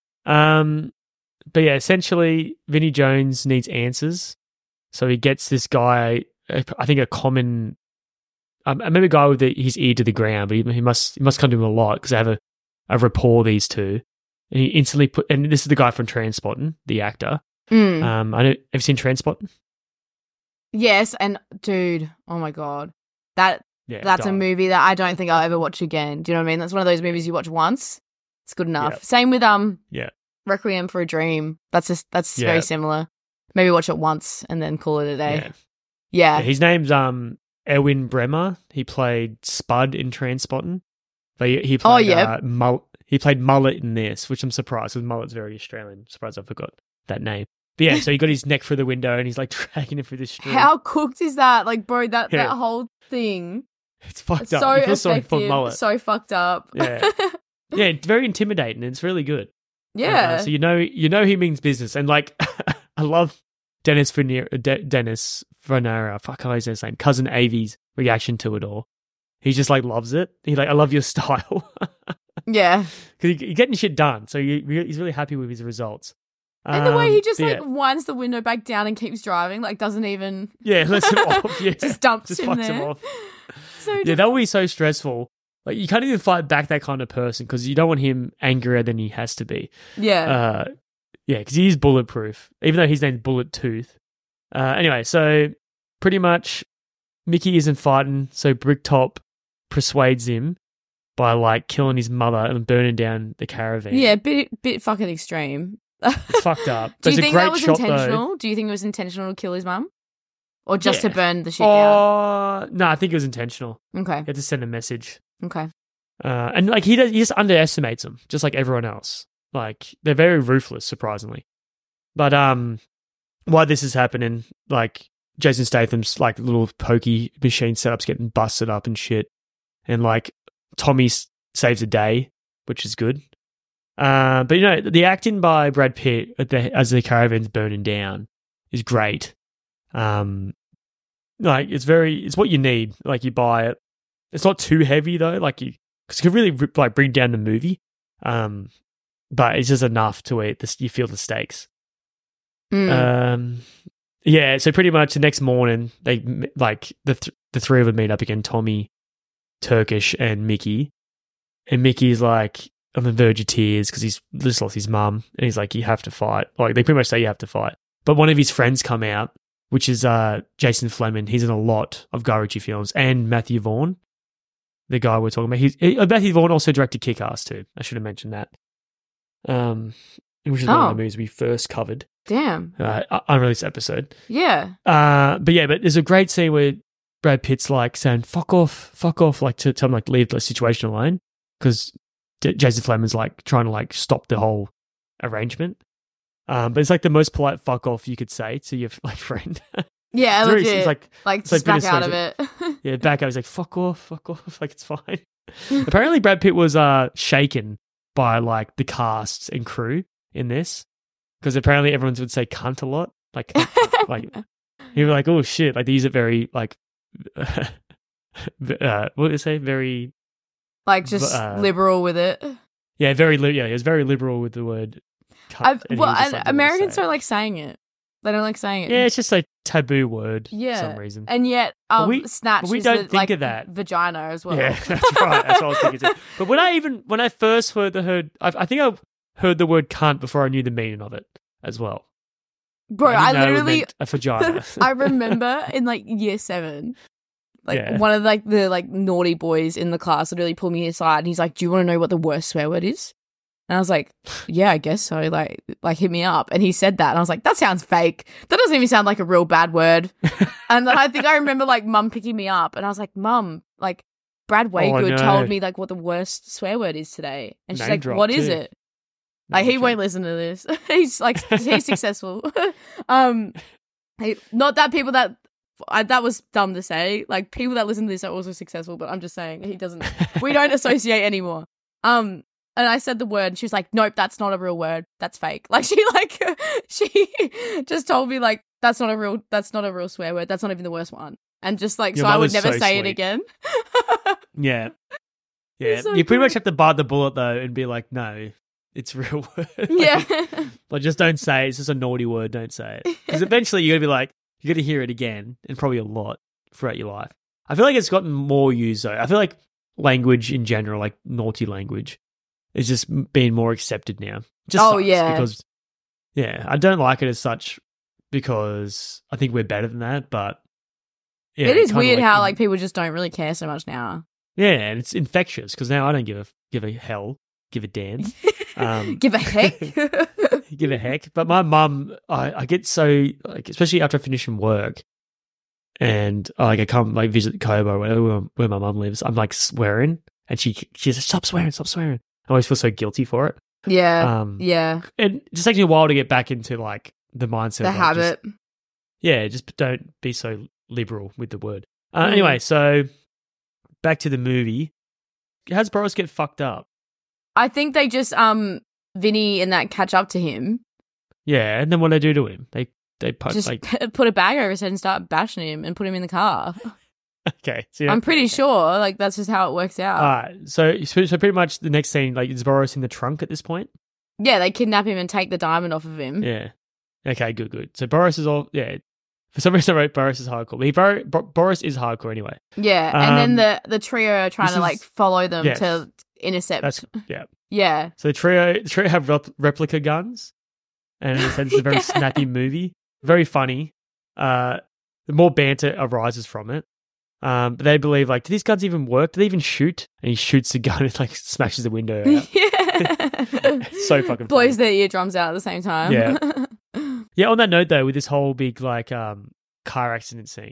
Um, but yeah, essentially, Vinnie Jones needs answers. So he gets this guy, I think a common, um, maybe a guy with the, his ear to the ground, but he, he must he must come to him a lot because they have a, a rapport, these two. And he instantly put, and this is the guy from Transpotting, the actor. Mm. Um, I don't, have you seen Transpotting? Yes, and dude, oh my god, that Yeah, that's a dog. movie that I don't think I'll ever watch again. Do you know what I mean? That's one of those movies you watch once, it's good enough. Yeah. Same with um, Yeah. Requiem for a Dream. That's just that's Yeah. very similar. Maybe watch it once and then call it a day. Yeah. Yeah, Yeah, his name's um Erwin Bremer. He played Spud in Transpotting. But he, he played Oh, yeah. uh, Mull- he played Mullet in this, which I'm surprised because Mullet's very Australian. Surprised I forgot that name. But yeah, so he got his neck through the window and he's like dragging it through the street. How cooked is that? Like, bro, that, Yeah. that whole thing. It's fucked It's up. so You feel sorry for effective. Mullet. So fucked up. Yeah. Yeah, it's very intimidating and it's really good. Yeah. Uh, so you know, you know he means business, and like, I love Dennis Frenera, De- Dennis Frenera, fuck, how is his name? Cousin Avi's reaction to it all. He just like loves it. He like, I love your style yeah. because you're getting shit done. So you, he's really happy with his results. And the way he Um, just but like yeah, winds the window back down and keeps driving, like doesn't even yeah, lets him off. Yeah, just dumps just him fucks him there. off. So Yeah, that would be so stressful. Like you can't even fight back that kind of person because you don't want him angrier than he has to be. yeah. Uh, yeah, because he is bulletproof, even though his name's Bullet Tooth. Uh, anyway, so pretty much Mickey isn't fighting, so Bricktop persuades him by like killing his mother and burning down the caravan. yeah, bit bit fucking extreme. It's fucked up. Do you There's a think great that was shot, intentional? Do you think it was intentional to kill his mum? Or just Yeah. to burn the shit though. down? Oh, no, I think it was intentional. Okay. He had to send a message. Okay. Uh, and like he, does, he just underestimates them, just like everyone else. Like they're very ruthless, surprisingly. But um, while this is happening, like Jason Statham's like little pokey machine setup's getting busted up and shit, and like Tommy s- saves the day, which is good. Uh, but you know the acting by Brad Pitt at the, as the caravan's burning down is great. Um, like it's very, it's what you need. Like you buy it. It's not too heavy though. Like you, because it could really like bring down the movie. Um, but it's just enough to where this, you feel the stakes. Mm. Um, yeah. So pretty much the next morning, they like the th- the three of them meet up again. Tommy, Turkish, and Mickey. And Mickey's like on the verge of tears because he's just lost his mum, and he's like, "You have to fight." Like they pretty much say you have to fight. But one of his friends come out, which is uh Jason Fleming. He's in a lot of Guy Ritchie films, and Matthew Vaughn, the guy we're talking about. He's he, Matthew Vaughn also directed Kick-Ass too. I should have mentioned that. Um, which is one Oh. of the movies we first covered. Damn. Uh, un- unreleased episode. Yeah. Uh, but yeah, but there's a great scene where Brad Pitt's like saying "fuck off, fuck off," like to tell him like leave the situation alone because J- Jason Fleming's like trying to like stop the whole arrangement. Um, but it's like the most polite "fuck off" you could say to your like friend. Yeah, It's very- legit. it's like like it's just like back out of bittersweet. it. yeah, back I was like "fuck off, fuck off," like it's fine. Apparently, Brad Pitt was uh shaken by like the cast and crew in this because apparently everyone would say "cunt" a lot, like like. You were like, oh shit! Like they use it very like, uh, what did they say? Very, like just uh, liberal with it. yeah, very li- yeah. It was very liberal with the word. Cunt, I've, and he well, was just and like, "Don't Americans say it." don't like saying it. They don't like saying it. Yeah, it's just a taboo word Yeah. for some reason. And yet, um, we- snatch but we is don't the, think like of that. vagina as well. Yeah, that's right. That's what I was thinking too. But when I even when I first heard the heard, I, I think I heard the word "cunt" before I knew the meaning of it as well. Bro, I, didn't know it literally, meant a vagina. I remember in like year seven, like Yeah. one of like the like naughty boys in the class literally pulled me aside and he's like, "Do you want to know what the worst swear word is?" And I was like, "Yeah, I guess so." Like, like hit me up. And he said that, and I was like, "That sounds fake. That doesn't even sound like a real bad word." And then I think I remember like Mum picking me up, and I was like, "Mum, like Brad Waygood no. told me like what the worst swear word is today," and she's Name like, drop, "What is too. it?" Like he won't listen to this. He's like he's successful. um, he, not that people that I, that was dumb to say. Like people that listen to this are also successful, but I'm just saying he doesn't. We don't associate anymore. Um, and I said the word, and she was like, "Nope, that's not a real word. That's fake." Like she like she just told me like that's not a real that's not a real swear word. That's not even the worst one. And just like Your so, I would mother's never so say it sweet. again. Yeah. Yeah. so you pretty much good. have to bite the bullet though and be like, no, it's a real word. Like, Yeah. Like just don't say it. It's just a naughty word. Don't say it. Because eventually you're going to be like, you're going to hear it again and probably a lot throughout your life. I feel like it's gotten more used though. I feel like language in general, like naughty language, is just being more accepted now. Just Oh, sucks yeah. Because, yeah, I don't like it as such because I think we're better than that. But yeah, it is kinda weird how in- like people just don't really care so much now. Yeah, and it's infectious because now I don't give a give a hell, give a damn, um, Give a heck. give a heck. But my mum, I, I get so like, especially after I finish from work, and uh, like I come like visit Cobo or whatever where, where my mum lives. I'm like swearing, and she she says, "Stop swearing, stop swearing." I always feel so guilty for it. Yeah. Um, yeah. It just takes me a while to get back into like the mindset. The of, like, habit. Just, yeah, just don't be so liberal with the word. Uh, Mm. Anyway, so back to the movie. How's Boris get fucked up? I think they just um Vinny and that catch up to him. Yeah, and then what do they do to him? They they put Just like put a bag over his head and start bashing him and put him in the car. okay. So you I'm know- pretty sure like that's just how it works out. All right. So, so so pretty much the next scene, like, is Boris in the trunk at this point? Yeah, they kidnap him and take the diamond off of him. Yeah. Okay. Good. Good. So Boris is all yeah. For some reason, I wrote Boris is hardcore. But he, Bor- Bo- Boris is hardcore anyway. Yeah, and then Um, the the trio are trying this to like is- follow them yes. to intercept. That's yeah. yeah. So the trio, the trio have rep- replica guns, and in a sense, it's a very Yeah. snappy movie, very funny. Uh, the more banter arises from it. Um, but they believe like, do these guns even work? Do they even shoot? And he shoots the gun and like smashes the window out. yeah. So fucking blows funny. their eardrums out at the same time. Yeah. Yeah. On that note, though, with this whole big like um car accident scene,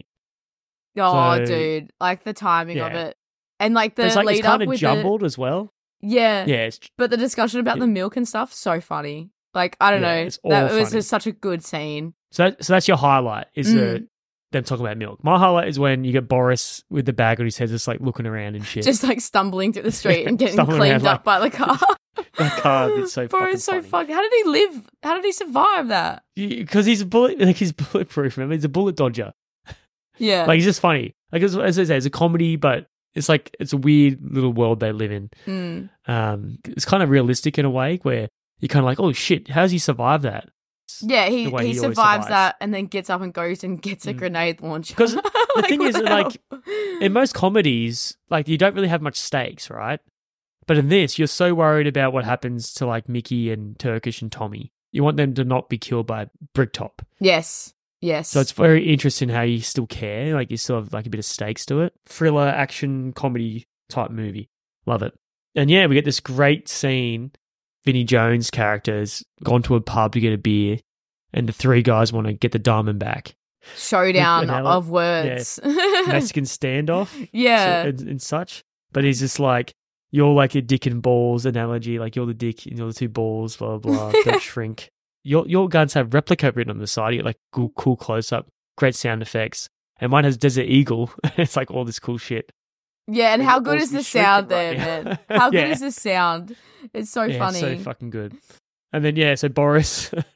oh, So- dude, like the timing of Yeah. it, and like the it's like lead it's up kind of with jumbled as well. the yeah, Yeah. It's, But the discussion about Yeah. the milk and stuff, so funny. Like I don't Yeah, know, it's all that it was funny. just such a good scene. so that, so that's your highlight is Mm. the them talking about milk. My highlight is when you get Boris with the bag on his head, just like looking around and shit. Just like stumbling through the street and getting Stumbling cleaned around, up by the car. that car, it's so Bro, fucking it's so funny. fucking. How did he live? How did he survive that? Because he's a bullet, like he's bulletproof. Remember, he's a bullet dodger. Yeah, Like he's just funny. Like as, as I say, it's a comedy, but it's like it's a weird little world they live in. Mm. Um, it's kind of realistic in a way where you're kind of like, oh shit, how does he survive that? yeah. He the way he, he always survives survives. that and then gets up and goes and gets a Mm. grenade launcher. 'Cause the thing what is, the like, hell? In most comedies, like you don't really have much stakes, right? But in this, you're so worried about what happens to like Mickey and Turkish and Tommy. You want them to not be killed by Bricktop. yes, yes. So it's very interesting how you still care, like you still have like a bit of stakes to it. Thriller, action, comedy type movie. Love it. And yeah, we get this great scene. Vinnie Jones' character's gone to a pub to get a beer, and the three guys want to get the diamond back. showdown and how- of words. Mexican standoff, yeah. so, and, and such. But he's just like, you're like a dick and balls analogy, like you're the dick and you're the two balls, blah, blah, blah, don't shrink. Your your guns have replica written on the side. You get like cool, cool close up, great sound effects. And mine has Desert Eagle. It's like all this cool shit. Yeah, and It how good also is the shrinking sound there, right now. man? How good Yeah. is the sound? It's so Yeah, funny. it's so fucking good. And then, yeah, so Boris, for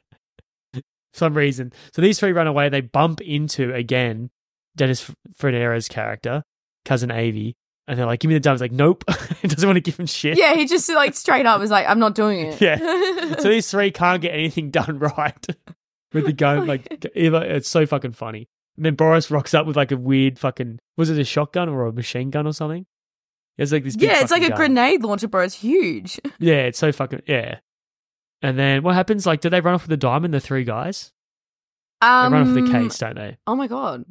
some reason. So these three run away. They bump into, again, Dennis Frenera's character, Cousin Avi. And they're like, give me the diamond. He's like, nope. He doesn't want to give him shit. Yeah, he just like straight up was like, I'm not doing it. Yeah. So these three can't get anything done right with the gun. Like, either, it's so fucking funny. And then Boris rocks up with like a weird fucking, was it a shotgun or a machine gun or something? It's like this big yeah, it's like fucking a gun. grenade launcher, bro. It's huge. Yeah, it's so fucking, yeah. And then what happens? Like, do they run off with the diamond, the three guys? Um, They run off with the case, don't they? Oh my god.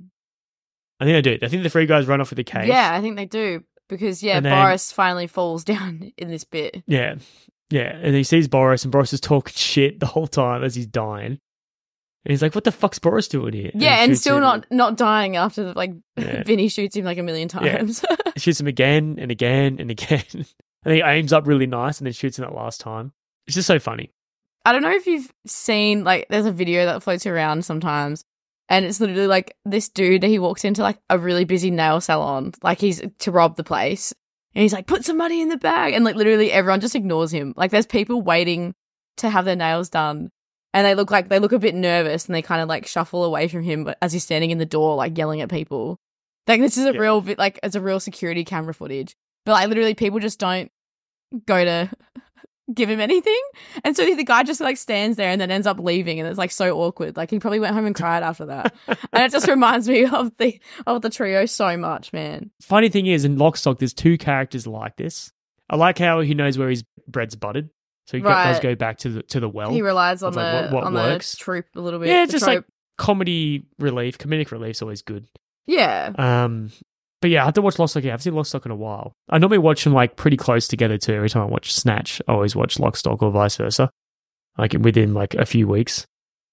I think they do. I think the three guys run off with the case. Yeah, I think they do because yeah, And then- Boris finally falls down in this bit. Yeah. Yeah. And he sees Boris, and Boris is talking shit the whole time as he's dying. And he's like, what the fuck's Boris doing here? Yeah, he and shoots still him. not not dying after like Yeah. Vinny shoots him like a million Yeah. times. He shoots him again and again and again. And he aims up really nice and then shoots him that last time. It's just so funny. I don't know if you've seen like there's a video that floats around sometimes and it's literally like this dude that he walks into like a really busy nail salon, like he's to rob the place. And he's like, put some money in the bag. And like literally everyone just ignores him. Like there's people waiting to have their nails done. And they look like they look a bit nervous and they kind of like shuffle away from him but as he's standing in the door, like yelling at people. Like this is a Yeah. real bit like it's a real security camera footage. But like literally people just don't go to give him anything. And so the guy just like stands there and then ends up leaving and it's like so awkward. Like he probably went home and cried after that. And it just reminds me of the of the trio so much, man. Funny thing is, in Lockstock, there's two characters like this. I like how he knows where his bread's buttered. So he go- does Right. go back to the to the well. He relies on of, the like, what- what on works. the troop a little bit. yeah, the just trope. like comedy relief, comedic relief's always good. yeah. Um, but yeah, I have to watch Lockstock. Yeah, I haven't seen Lockstock in a while. I normally watch them like pretty close together too. Every time I watch Snatch, I always watch Lockstock or vice versa, like within like a few weeks.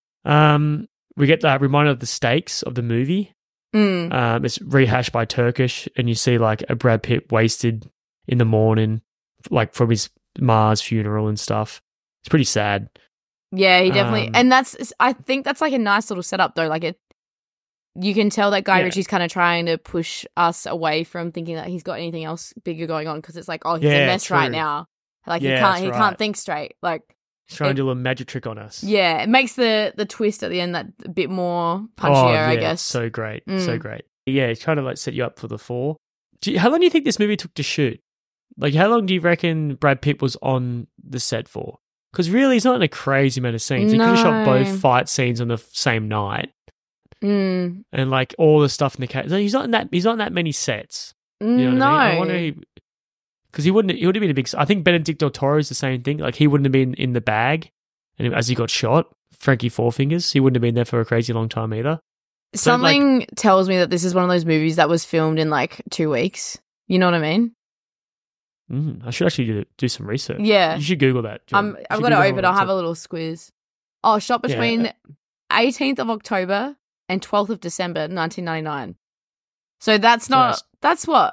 Um, we get that reminder of the stakes of the movie. Mm. Um, it's rehashed by Turkish, and you see like a Brad Pitt wasted in the morning, like from his Mars funeral and stuff. It's pretty sad. Yeah, he definitely, Um, and that's. I think that's like a nice little setup though. Like it, you can tell that Guy Yeah. Ritchie's kind of trying to push us away from thinking that he's got anything else bigger going on because it's like, oh, he's Yeah, a mess right true. now. Like Yeah, he can't, that's he right. can't think straight. Like He's trying It- to do a magic trick on us. yeah, it makes the the twist at the end that a bit more punchier, oh, I yeah, guess. So great. Mm. So great. Yeah, he's trying to like set you up for the four. Do you, how long do you think this movie took to shoot? Like, how long do you reckon Brad Pitt was on the set for? Because really, he's not in a crazy amount of scenes. He could have shot No. both fight scenes on the f- same night, Mm, and like all the stuff in the cat. He's not in that. He's not in that many sets. You know no, what I mean? I wonder because he wouldn't. He would have been a big. I think Benedict Del Toro is the same thing. Like he wouldn't have been in the bag, and as he got shot, Frankie Four Fingers, he wouldn't have been there for a crazy long time either. So, like- something tells me that this is one of those movies that was filmed in like two weeks. You know what I mean? Mm, I should actually do, do some research. Yeah. You should Google that. Um, Jordan. You I've should got it Google open. that I'll have a one. little squiz. Oh, shot Yeah. between eighteenth of October and twelfth of December, nineteen ninety-nine. So that's So not. that's- That's what.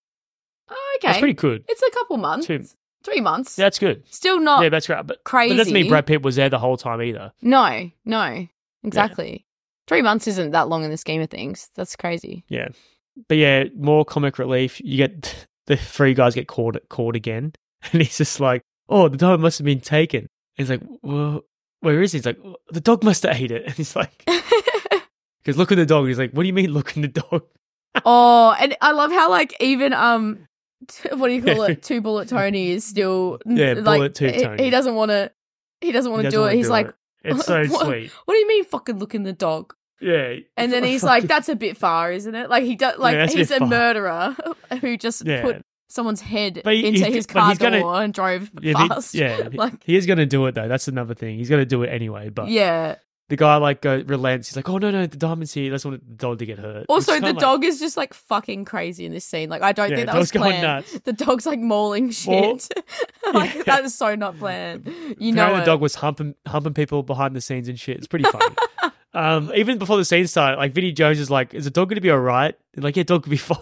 Oh, okay, That's pretty good. It's a couple months. Two- Three months. That's good. Still not yeah, that's right. But, crazy. but that doesn't mean Brad Pitt was there the whole time either. No, no, exactly. Three months isn't that long in the scheme of things. That's crazy. Yeah. But yeah, more comic relief. You get the three guys get caught caught again, and he's just like, "Oh, the dog must have been taken." And he's like, "Well, where is he?" He's like, "Oh, "The dog must have ate it." And he's like, "Because look at the dog." And he's like, "What do you mean, look at the dog?" Oh, and I love how like even um, t- what do you call it? Two Bullet Tony is still Yeah, like, Bullet Tooth he- Tony. He doesn't want to. He doesn't want He to doesn't do it. wanna He's do like, it. It's so what, sweet. What do you mean, fucking look in the dog? Yeah. And then he's like, "That's a bit far, isn't it?" Like he does. Like Yeah, that's a he's bit a far. murderer who just Yeah. put someone's head But he- into he- his but car he's gonna- door and drove Yeah, but he- fast. yeah, like he is going to do it though. That's another thing. He's going to do it anyway. But yeah. the guy like go, relents. He's like, "Oh no, no, the diamond's here." He doesn't want the dog to get hurt. Also, Which is the kinda dog is just like fucking crazy in this scene. Like, I don't Yeah, think that dog's was going planned. nuts. The dog's like mauling Well, shit. like yeah. that is so not planned. You Apparently know, the it. dog was humping humping people behind the scenes and shit. It's pretty funny. um, even before the scene started, like Vinnie Jones is like, "Is the dog going to be all right?" And like, "Yeah, dog could be fine,"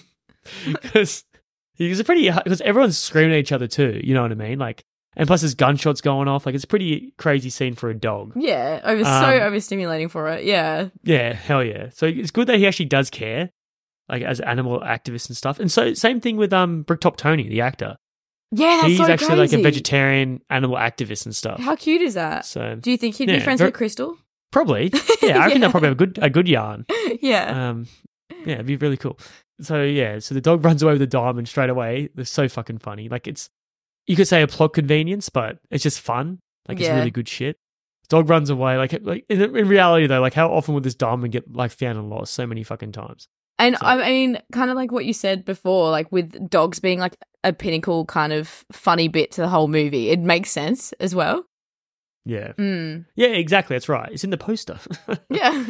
because he's a pretty because everyone's screaming at each other too. You know what I mean? Like, and plus there's gunshots going off. Like, it's a pretty crazy scene for a dog. Yeah, over so Um, overstimulating for it. Yeah, Yeah, hell yeah. So it's good that he actually does care, like as animal activist and stuff. And so same thing with um Bricktop Tony, the actor. yeah, that's He's so actually like crazy. a vegetarian animal activist and stuff. How cute is that? So Do you think he'd be yeah, friends ver- with Crystal? probably, yeah, I reckon Yeah. they'll probably have a good a good yarn. yeah, Um, yeah, it'd be really cool. So yeah, so the dog runs away with the diamond straight away. They're so fucking funny. Like it's, you could say a plot convenience, but it's just fun. Like it's Yeah. really good shit. Dog runs away. Like like in, in reality though, like how often would this diamond get like found and lost? So many fucking times. and so- I mean, kind of like what you said before, like with dogs being like a pinnacle kind of funny bit to the whole movie. It makes sense as well. Yeah, Mm. yeah, exactly. That's right. It's in the poster. Yeah.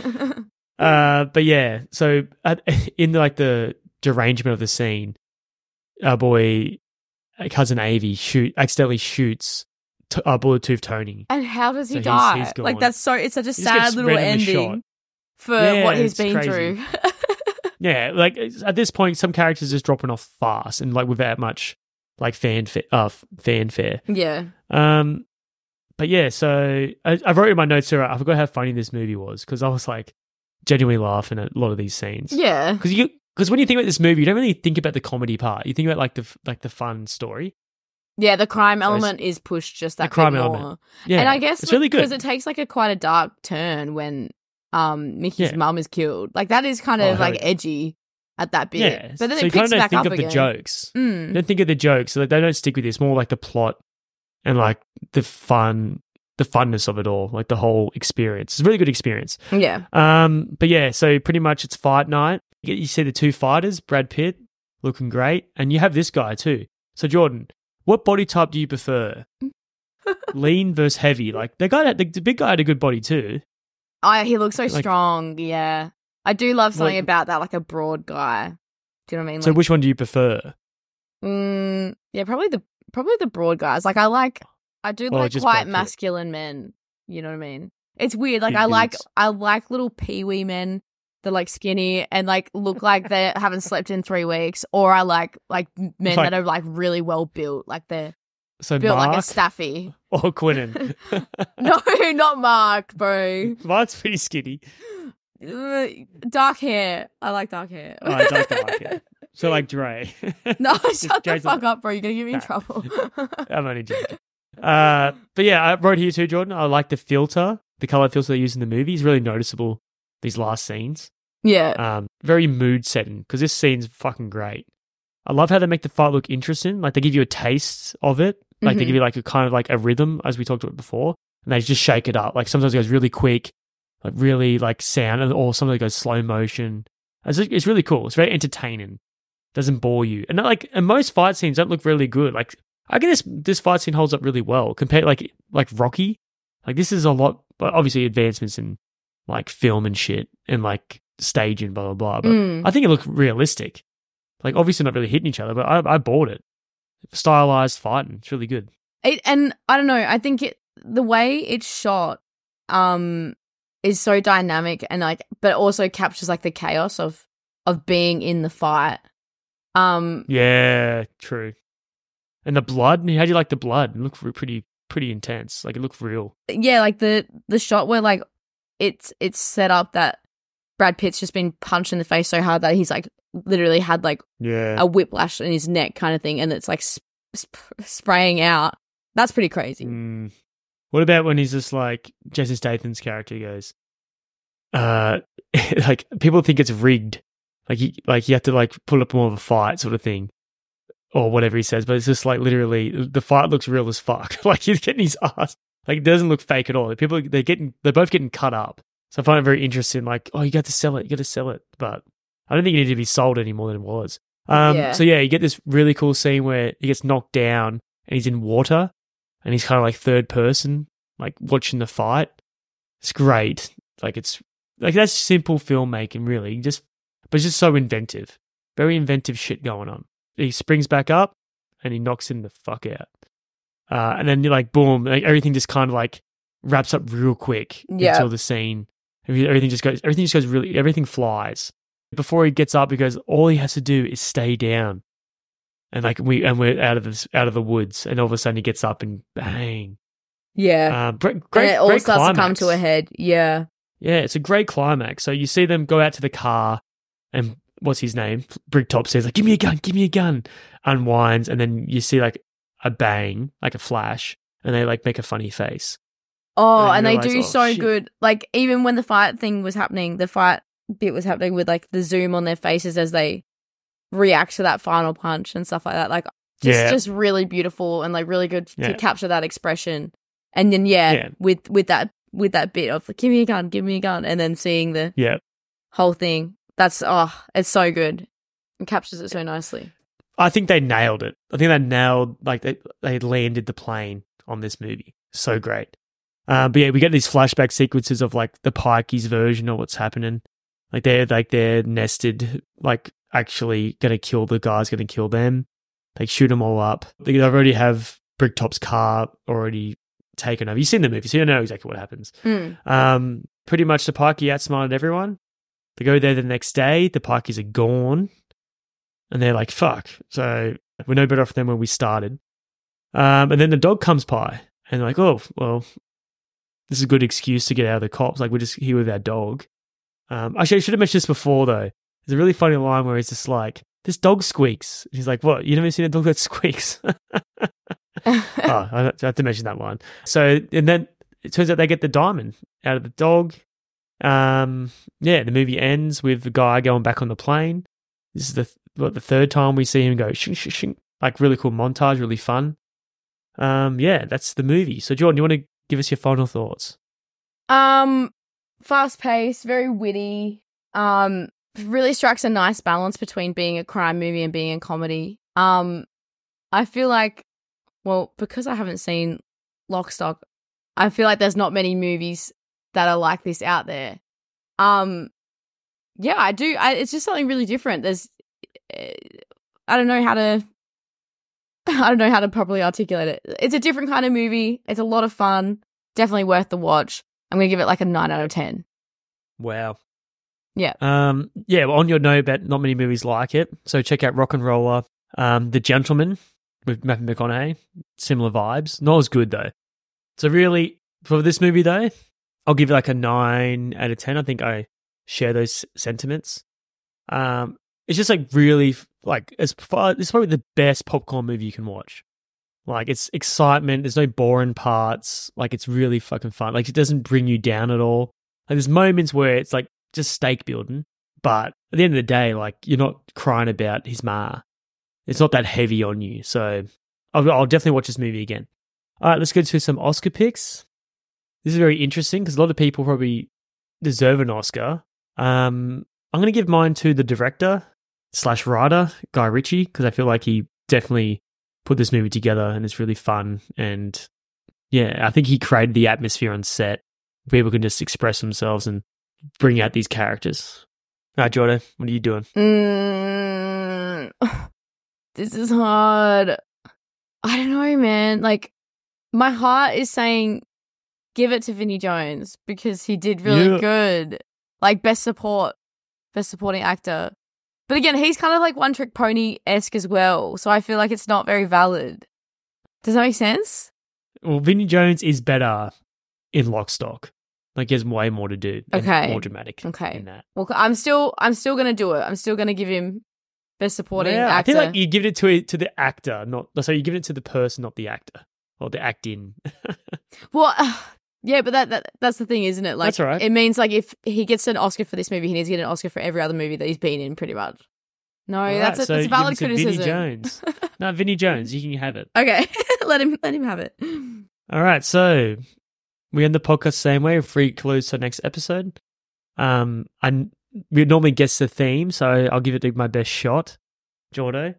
uh, but yeah, so at, in the, like the derangement of the scene, our boy uh, cousin Avie shoot accidentally shoots t- uh, Bullet Tooth Tony. And how does he So he's- die? he's like gone. that's so. It's such a just sad gets little randomly ending shot. for Yeah, what he's it's been crazy. through. Yeah, like it's- at this point, some characters just dropping off fast and like without much like fanfare. Uh, f- fanfare. yeah. Um, but yeah, so I, I wrote in my notes here. I forgot how funny this movie was because I was like genuinely laughing at a lot of these scenes. Yeah. because you because when you think about this movie, you don't really think about the comedy part. You think about like the f- like the fun story. Yeah, the crime So it's- element is pushed just that The crime bit more. element. Yeah, And I guess it's really good. because it takes like a quite a dark turn when um Mickey's Yeah. mum is killed. Like that is kind Oh, of like hell yeah. edgy at that bit. Yeah, But then so it you picks kind of back think up of again. the jokes. Mm. You don't think of the jokes, so that they don't stick with you. It's more like the plot and like the fun, the funness of it all, like the whole experience. It's a really good experience. Yeah. Um, but yeah, so pretty much it's fight night. You you see the two fighters, Brad Pitt, looking great, and you have this guy too. So Jordan, what body type do you prefer? Lean versus heavy. Like the guy, the, the big guy had a good body too. I he looks so Like- strong. Yeah. I do love something Like- about that, like a broad guy. Do you know what I mean? So Like, which one do you prefer? mm, yeah, probably the probably the broad guys. Like I like I do Or like just quite Brad Pitt? masculine men. You know what I mean? It's weird. Like Big I like dudes. I like little peewee men that like skinny and like look like they haven't slept in three weeks, or I like like men Like- that are like really well built, like they're So built Mark like a staffy. or Quinnen? No, not Mark, bro. Mark's pretty skinny. Uh, Dark hair. I like dark hair. Oh, I don't like it. So like Dre. No, shut the Dre's fuck not- up, bro. You're gonna get me in Nah. trouble. I'm only joking. Uh, but yeah, I wrote here too, Jordan. I like the filter, the color filter they use in the movie. It's really noticeable. These last scenes, Yeah. um, very mood setting because this scene's fucking great. I love how they make the fight look interesting. Like they give you a taste of it. Like they Mhm. give you like a kind of like a rhythm, as we talked about before, and they just shake it up. Like sometimes it goes really quick, like really like sound, and or sometimes it goes slow motion. It's, it's really cool. It's very entertaining. Doesn't bore you, and like and most fight scenes don't look really good. Like I guess this this fight scene holds up really well compared like like Rocky. Like this is a lot, but obviously advancements in like film and shit and like stage and blah blah blah. But Mm. I think it looked realistic. Like obviously not really hitting each other, but I I bought it. Stylized fighting, it's really good. It, and I don't know. I think it the way it's shot, um, is so dynamic and like, but also captures like the chaos of of being in the fight. Um, Yeah, true. And the blood, how do you like the blood? It looked re- pretty pretty intense. Like it looked real. yeah, like the the shot where like it's it's set up that Brad Pitt's just been punched in the face so hard that he's like literally had like Yeah. a whiplash in his neck kind of thing, and it's like sp- sp- spraying out. That's pretty crazy. Mm. What about when he's just like Jason Statham's character goes, uh, like people think it's rigged, like you like you have to like put up more of a fight sort of thing, or whatever he says, but it's just like literally the fight looks real as fuck. Like he's getting his ass, like it doesn't look fake at all. People they're getting they're both getting cut up, so I find it very interesting. Like oh, you got to sell it, you got to sell it, but I don't think it needed to be sold any more than it was. Um, Yeah. So yeah, you get this really cool scene where he gets knocked down and he's in water. And he's kind of like third person, like watching the fight. It's great. Like it's like that's simple filmmaking, really. Just, but it's just so inventive. Very inventive shit going on. He springs back up and he knocks him the fuck out. Uh, and then you're like, boom, like everything just kind of like wraps up real quick Yeah. until the scene. Everything just goes. Everything just goes really. Everything flies. Before he gets up, because all he has to do is stay down. And like we and we're out of this out of the woods, and all of a sudden he gets up and bang. Yeah. Uh, great, and great, it all great starts climax. to come to a head. Yeah. Yeah, it's a great climax. So you see them go out to the car, and what's his name? Brigtop says like, "Give me a gun, give me a gun." Unwinds, and then you see like a bang, like a flash, and they like make a funny face. Oh, And and you they realise, do oh, so shit. good. Like even when the fight thing was happening, the fight bit was happening with like the zoom on their faces as they react to that final punch and stuff like that. Like just Yeah. just really beautiful and like really good Yeah. to capture that expression. And then yeah, Yeah. with with that with that bit of like, give me a gun, give me a gun, and then seeing the Yeah, whole thing. That's oh, it's so good. It captures it so nicely. I think they nailed it. I think they nailed like they they landed the plane on this movie. So great. Um, but yeah, we get these flashback sequences of like the Pikeys version of what's happening. Like they're like they're nested, like actually going to kill the guys, going to kill them. They shoot them all up. They already have Brigtop's car already taken over. You've seen the movie, so you know exactly what happens. Mm. Um, pretty much the Pikey outsmarted everyone. They go there the next day. The Pikeys are gone, and they're like, "Fuck!" So we're no better off than when we started. Um, and then the dog comes by, and they're like, "Oh, well, this is a good excuse to get out of the cops. Like we're just here with our dog." Um, actually, I should have mentioned this before though. There's a really funny line where he's just like, "This dog squeaks." And he's like, "What? You never seen a dog that squeaks?" Oh, I have to mention that one. So, and then it turns out they get the diamond out of the dog. Um, yeah, the movie ends with the guy going back on the plane. This is the what the third time we see him go shing, shing, shing. Like really cool montage, really fun. Um, yeah, that's the movie. So, Jordan, you want to give us your final thoughts? Um, fast paced, very witty. Um, really strikes a nice balance between being a crime movie and being a comedy. Um, I feel like, well, because I haven't seen Lock, Stock, I feel like there's not many movies that are like this out there. Um, yeah, I do. I, it's just something really different. There's, uh, I don't know how to, I don't know how to properly articulate it. It's a different kind of movie. It's a lot of fun. Definitely worth the watch. I'm going to give it like a nine out of ten. Wow. Yeah. Um, yeah, well, on your note, but not many movies like it. So check out Rock and Roller, um, The Gentleman, with Matthew McConaughey. Similar vibes. Not as good though. So really, for this movie though, I'll give it like a nine out of ten. I think I share those sentiments. Um, it's just like really like as far. It's probably the best popcorn movie you can watch. Like it's excitement. There's no boring parts. Like it's really fucking fun. Like it doesn't bring you down at all. Like there's moments where it's like just stake building, but at the end of the day, like you're not crying about his ma. It's not that heavy on you. So I'll, I'll definitely watch this movie again. All right, let's go to some Oscar picks. This is very interesting because a lot of people probably deserve an Oscar. Um, I'm going to give mine to the director slash writer, Guy Ritchie, because I feel like he definitely put this movie together and it's really fun. And yeah, I think he created the atmosphere on set. People can just express themselves and bring out these characters. All right, Jordan, what are you doing? Mm, this is hard. I don't know, man. Like, my heart is saying give it to Vinnie Jones because he did really Yeah. good. Like, best support, best supporting actor. But again, he's kind of like One Trick Pony-esque as well. So I feel like it's not very valid. Does that make sense? Well, Vinnie Jones is better in Lock, Stock. Like, he has way more to do. And Okay. more dramatic. Okay. In that. Well, I'm still, I'm still gonna do it. I'm still gonna give him best supporting Yeah, I actor. feel like you give it to to the actor, not so you give it to the person, not the actor or the acting. Well, yeah, but that, that that's the thing, isn't it? Like, That's all right. It means like if he gets an Oscar for this movie, he needs to get an Oscar for every other movie that he's been in, pretty much. No, All that's right, a, so that's a give valid it to criticism. Vinnie Jones. No, Vinnie Jones, you can have it. Okay, let him let him have it. All right, so we end the podcast the same way. Free clues to next episode. Um, I we normally guess the theme, so I'll give it to my best shot, Jordo.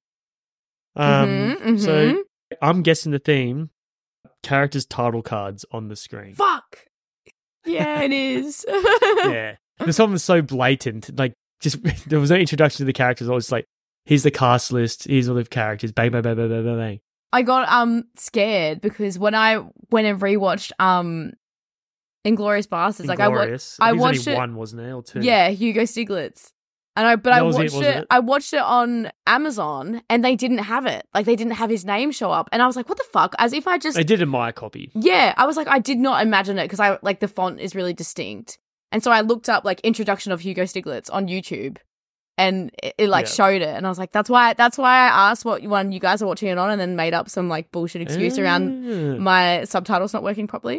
Um, Mhm, mhm. so I'm guessing the theme. Characters' title cards on the screen. Fuck. Yeah, it is. Yeah, this one was so blatant. Like, just there was no introduction to the characters. I was like, here's the cast list. Here's all the characters. Bang, bang, bang, bang, bang, bang, bang. I got um scared because when I went and rewatched um Inglourious Basterds, like I, wa- Inglourious. I think there's watched only it. one, wasn't there, or two? Yeah, Hugo Stiglitz. And I but I That was it, watched it, wasn't it? I watched it on Amazon and they didn't have it. Like they didn't have his name show up. And I was like, what the fuck? As if I just They did in my copy. Yeah, I was like, I did not imagine it because I like the font is really distinct. And so I looked up like introduction of Hugo Stiglitz on YouTube and it, it like Yeah. showed it. And I was like, that's why that's why I asked what one you guys are watching it on and then made up some like bullshit excuse around Ah. my subtitles not working properly.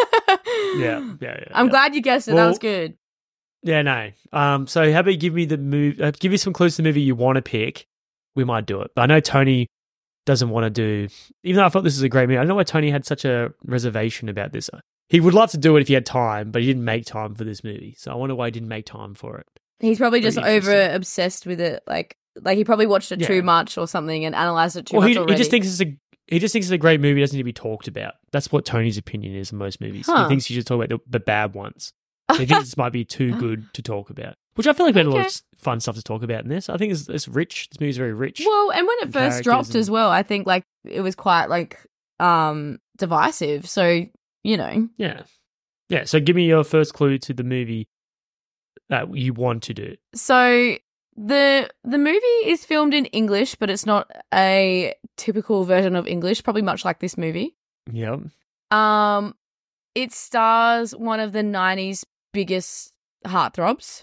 Yeah, yeah, yeah. I'm yeah. glad you guessed it. that Well, was good. Yeah, no. Um, so how about you give me the move? Uh, give me some clues to the movie you want to pick. We might do it, but I know Tony doesn't want to do. Even though I thought this was a great movie, I don't know why Tony had such a reservation about this. He would love to do it if he had time, but he didn't make time for this movie. So I wonder why he didn't make time for it. He's probably just Pretty over interesting. obsessed with it. Like like he probably watched it Yeah. too much or something and analyzed it too well, much he, already. he just thinks it's a he just thinks it's a great movie. Doesn't need to be talked about. That's what Tony's opinion is in most movies. Huh. He thinks you should talk about the, the bad ones. He thinks this might be too good to talk about. Which I feel like we had a lot Okay. of s- fun stuff to talk about in this. I think it's, it's rich. This movie's very rich. Well, and when it and first characters dropped and- as well, I think like it was quite like um divisive. So, you know. Yeah. Yeah. So give me your first clue to the movie that you want to do. So the the movie is filmed in English, but it's not a typical version of English, probably much like this movie. Yep. Um it stars one of the nineties biggest heartthrobs.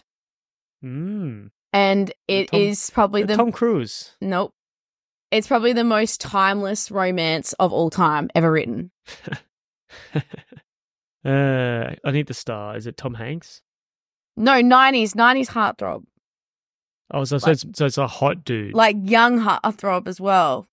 Mm. And it Tom- is probably the Tom Cruise. Nope. It's probably the most timeless romance of all time ever written. uh, I need the star. Is it Tom Hanks? No, nineties, nineties heartthrob. Oh, so, so, Like- it's, so it's a hot dude. Like young heartthrob as well.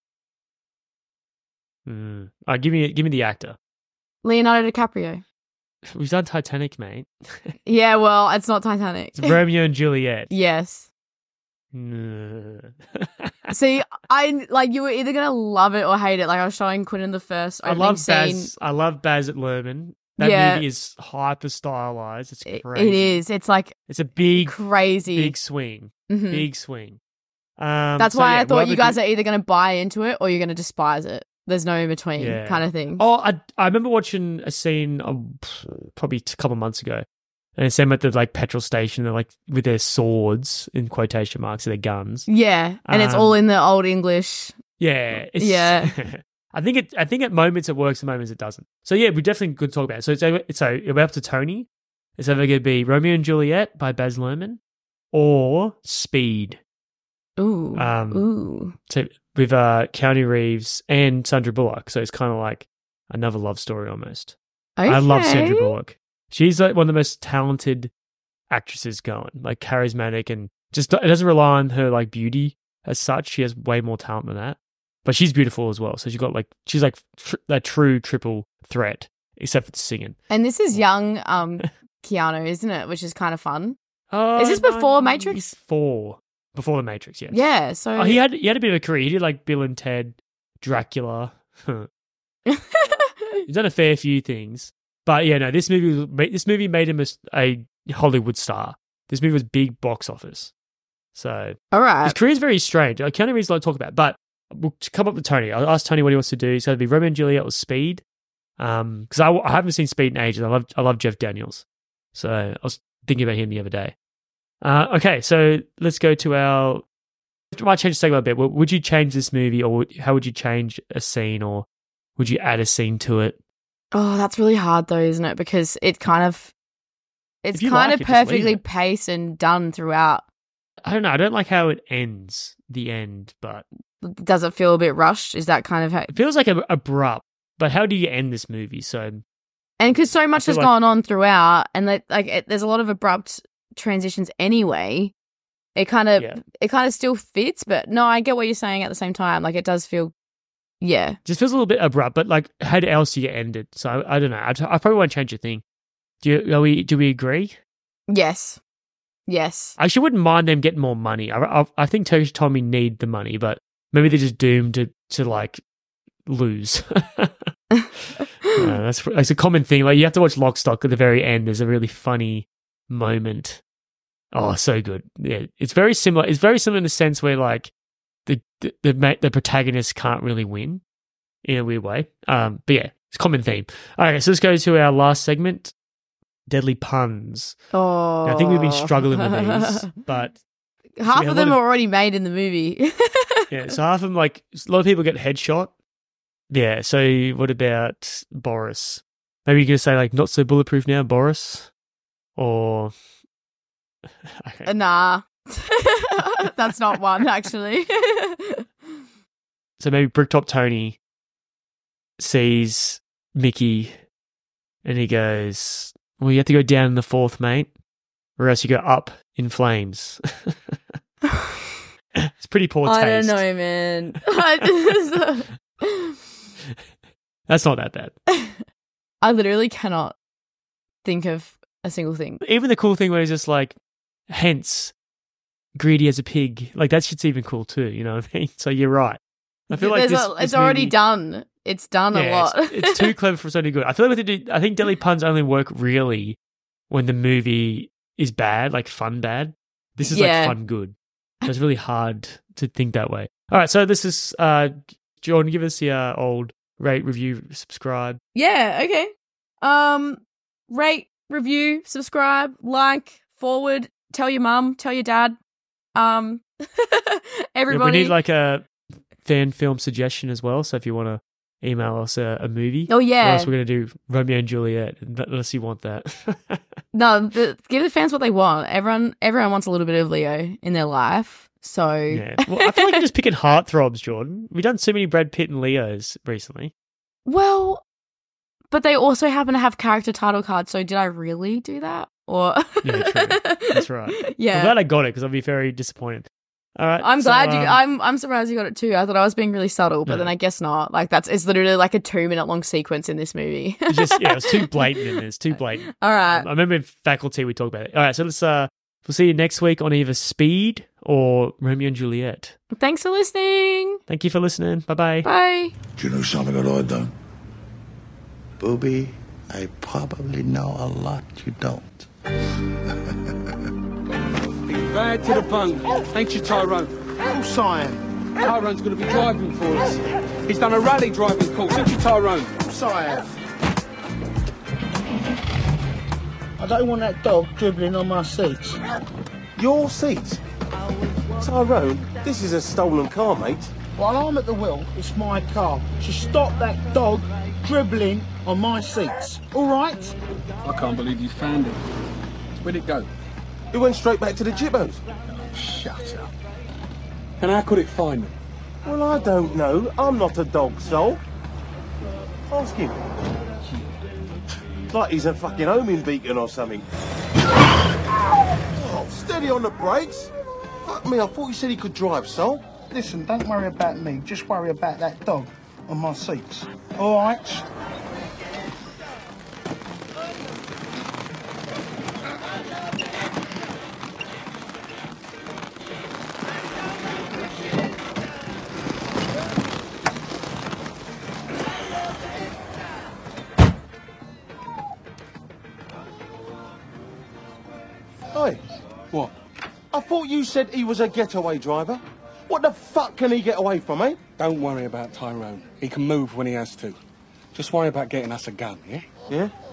Mm. All right, give me give me the actor. Leonardo DiCaprio. We've done Titanic, mate. Yeah, well, it's not Titanic. It's Romeo and Juliet. Yes. Mm. See, I like you were either gonna love it or hate it. Like I was showing Quinn the first I opening love scene. Baz. I love Baz at Luhrmann. That Yeah. movie is hyper stylized. It's It- crazy. it is. It's like It's a big, crazy. big swing. Mhm. Big swing. Um, That's so why yeah, I thought we'll you have a guys good- are either gonna buy into it or you're gonna despise it. There's no in between Yeah. kind of thing. Oh, I I remember watching a scene um, probably a couple months ago, and it's them at the like petrol station. They're like with their swords in quotation marks, or their guns. Yeah, and it's Um, all in the old English. Yeah, it's, Yeah. I think it. I think at moments it works, at moments it doesn't. So yeah, we definitely could talk about it. So it's over, so it'll be up to Tony. It's either going to be Romeo and Juliet by Baz Luhrmann or Speed. Ooh. Um, Ooh. So with uh, Keanu Reeves and Sandra Bullock. So it's kind of like another love story almost. Okay. I love Sandra Bullock. She's like one of the most talented actresses going, like charismatic, and just it doesn't rely on her like beauty as such. She has way more talent than that. But she's beautiful as well. So she's got like she's like tr- that true triple threat, except for the singing. And this is young um, Keanu, isn't it? Which is kind of fun. Oh, Is this before Matrix? Before, before the Matrix, yes. Yeah. So Oh, he had he had a bit of a career. He did like Bill and Ted, Dracula. He's done a fair few things. But yeah, no, this movie was- this movie made him a, a Hollywood star. This movie was big box office. So all his right. career is very strange. I can't even really talk about it, but we'll come up with Tony. I'll ask Tony what he wants to do. He's going to be Romeo and Juliet or Speed. Um, because I, I haven't seen Speed in ages. I love I love Jeff Daniels. So I was thinking about him the other day. Uh, okay, so let's go to our. I might change the segment a bit. Would you change this movie, or would, how would you change a scene, or would you add a scene to it? Oh, that's really hard though, isn't it? Because it kind of it's If you kind like of it, just leave perfectly it. paced and done throughout. I don't know. I don't like how it ends. The end, but Does it feel a bit rushed? Is that kind of how? it feels like a, abrupt. But how do you end this movie? So And because so much feel has like- gone on throughout, and like, like it, there's a lot of abrupt transitions anyway. It kind of Yeah. it kind of still fits, but no, I get what you're saying at the same time. Like it does feel, yeah. just feels a little bit abrupt. But like, how else do you end it? So I, I don't know. I, I probably won't change a thing. Do you? Are we? Do we agree? Yes. Yes. I actually wouldn't mind them getting more money. I, I, I think Turkish Tommy need the money, but maybe they're just doomed to, to like lose. uh, that's that's a common thing. Like you have to watch Lock, Stock at the very end. There's a really funny moment. Oh, so good. Yeah, it's very similar. It's very similar in the sense where like the the the, ma- the protagonist can't really win in a weird way. Um, but yeah, it's a common theme. All right, so let's go to our last segment. Deadly puns. Oh, Now, I think we've been struggling with these, but half we have of a lot them of- are already made in the movie. yeah, so half of them, like, a lot of people get headshot. Yeah, so what about Boris? Maybe you're going to say, like, not so bulletproof now, Boris? Or. Okay. Nah, that's not one actually. So maybe Bricktop Tony sees Mickey and he goes, well, you have to go down in the fourth, mate, or else you go up in flames. It's pretty poor taste. I don't know, man. I, just, That's not that bad. I literally cannot think of a single thing. Even the cool thing where he's just like, hence, greedy as a pig. Like, that shit's even cool too, you know what I mean? So you're right. I feel like There's this, a- this it's already movie- done. It's done a Yeah, lot. It's, it's too clever for something good. I feel like we have to do, I think Deadly Puns only work really when the movie is bad, like fun bad. This is Yeah. like fun good. So it's really hard to think that way. All right, so this is, uh, Jordan, give us the uh, old rate, review, subscribe. Yeah, okay. Um, rate, review, subscribe, like, forward, tell your mum, tell your dad. Um, everybody. We need like a fan film suggestion as well. So if you want to email us a, a movie. Oh, yeah. Or else we're going to do Romeo and Juliet, unless you want that. No, the, give the fans what they want. Everyone, everyone wants a little bit of Leo in their life. So Yeah. Well, I feel like you're just picking heartthrobs, Jordan. We've done so many Brad Pitt and Leos recently. well, but they also happen to have character title cards. So did I really do that? Or Yeah, true. That's right. I'm Yeah, glad I got it because I'll be very disappointed. All right. I'm so, glad you. um, I'm. I'm surprised you got it too. I thought I was being really subtle, but No. then I guess not. Like that's. It's literally like a two minute long sequence in this movie. It's just, yeah, it was too blatant in this. Too blatant. All right. I remember in faculty we talked about it. All right. So let's, uh, we'll see you next week on either Speed or Romeo and Juliet. Thanks for listening. Thank you for listening. Bye-bye. Bye. Do you know something that I don't? Booby, I probably know a lot you don't. Bad to the bone. Thanks you, Tyrone. Oh, Cyan. Tyrone's going to be driving for us. He's done a rally driving course. Thank you, Tyrone. Cyan. I don't want that dog dribbling on my seats. Your seat? Tyrone, this is a stolen car, mate. While I'm at the wheel, it's my car. So stop that dog dribbling on my seats. All right? I can't believe you found it. Where'd it go? It went straight back to the Jibbos. Shut up. And how could it find them? Well, I don't know. I'm not a dog, Sol. Ask him. Like he's a fucking homing beacon or something. Oh, steady on the brakes. Fuck me, I thought you said he could drive, Sol. Listen, don't worry about me. Just worry about that dog on my seats. All right? Oi. What? I thought you said he was a getaway driver. What the fuck can he get away from, eh? Don't worry about Tyrone. He can move when he has to. Just worry about getting us a gun, yeah? Yeah?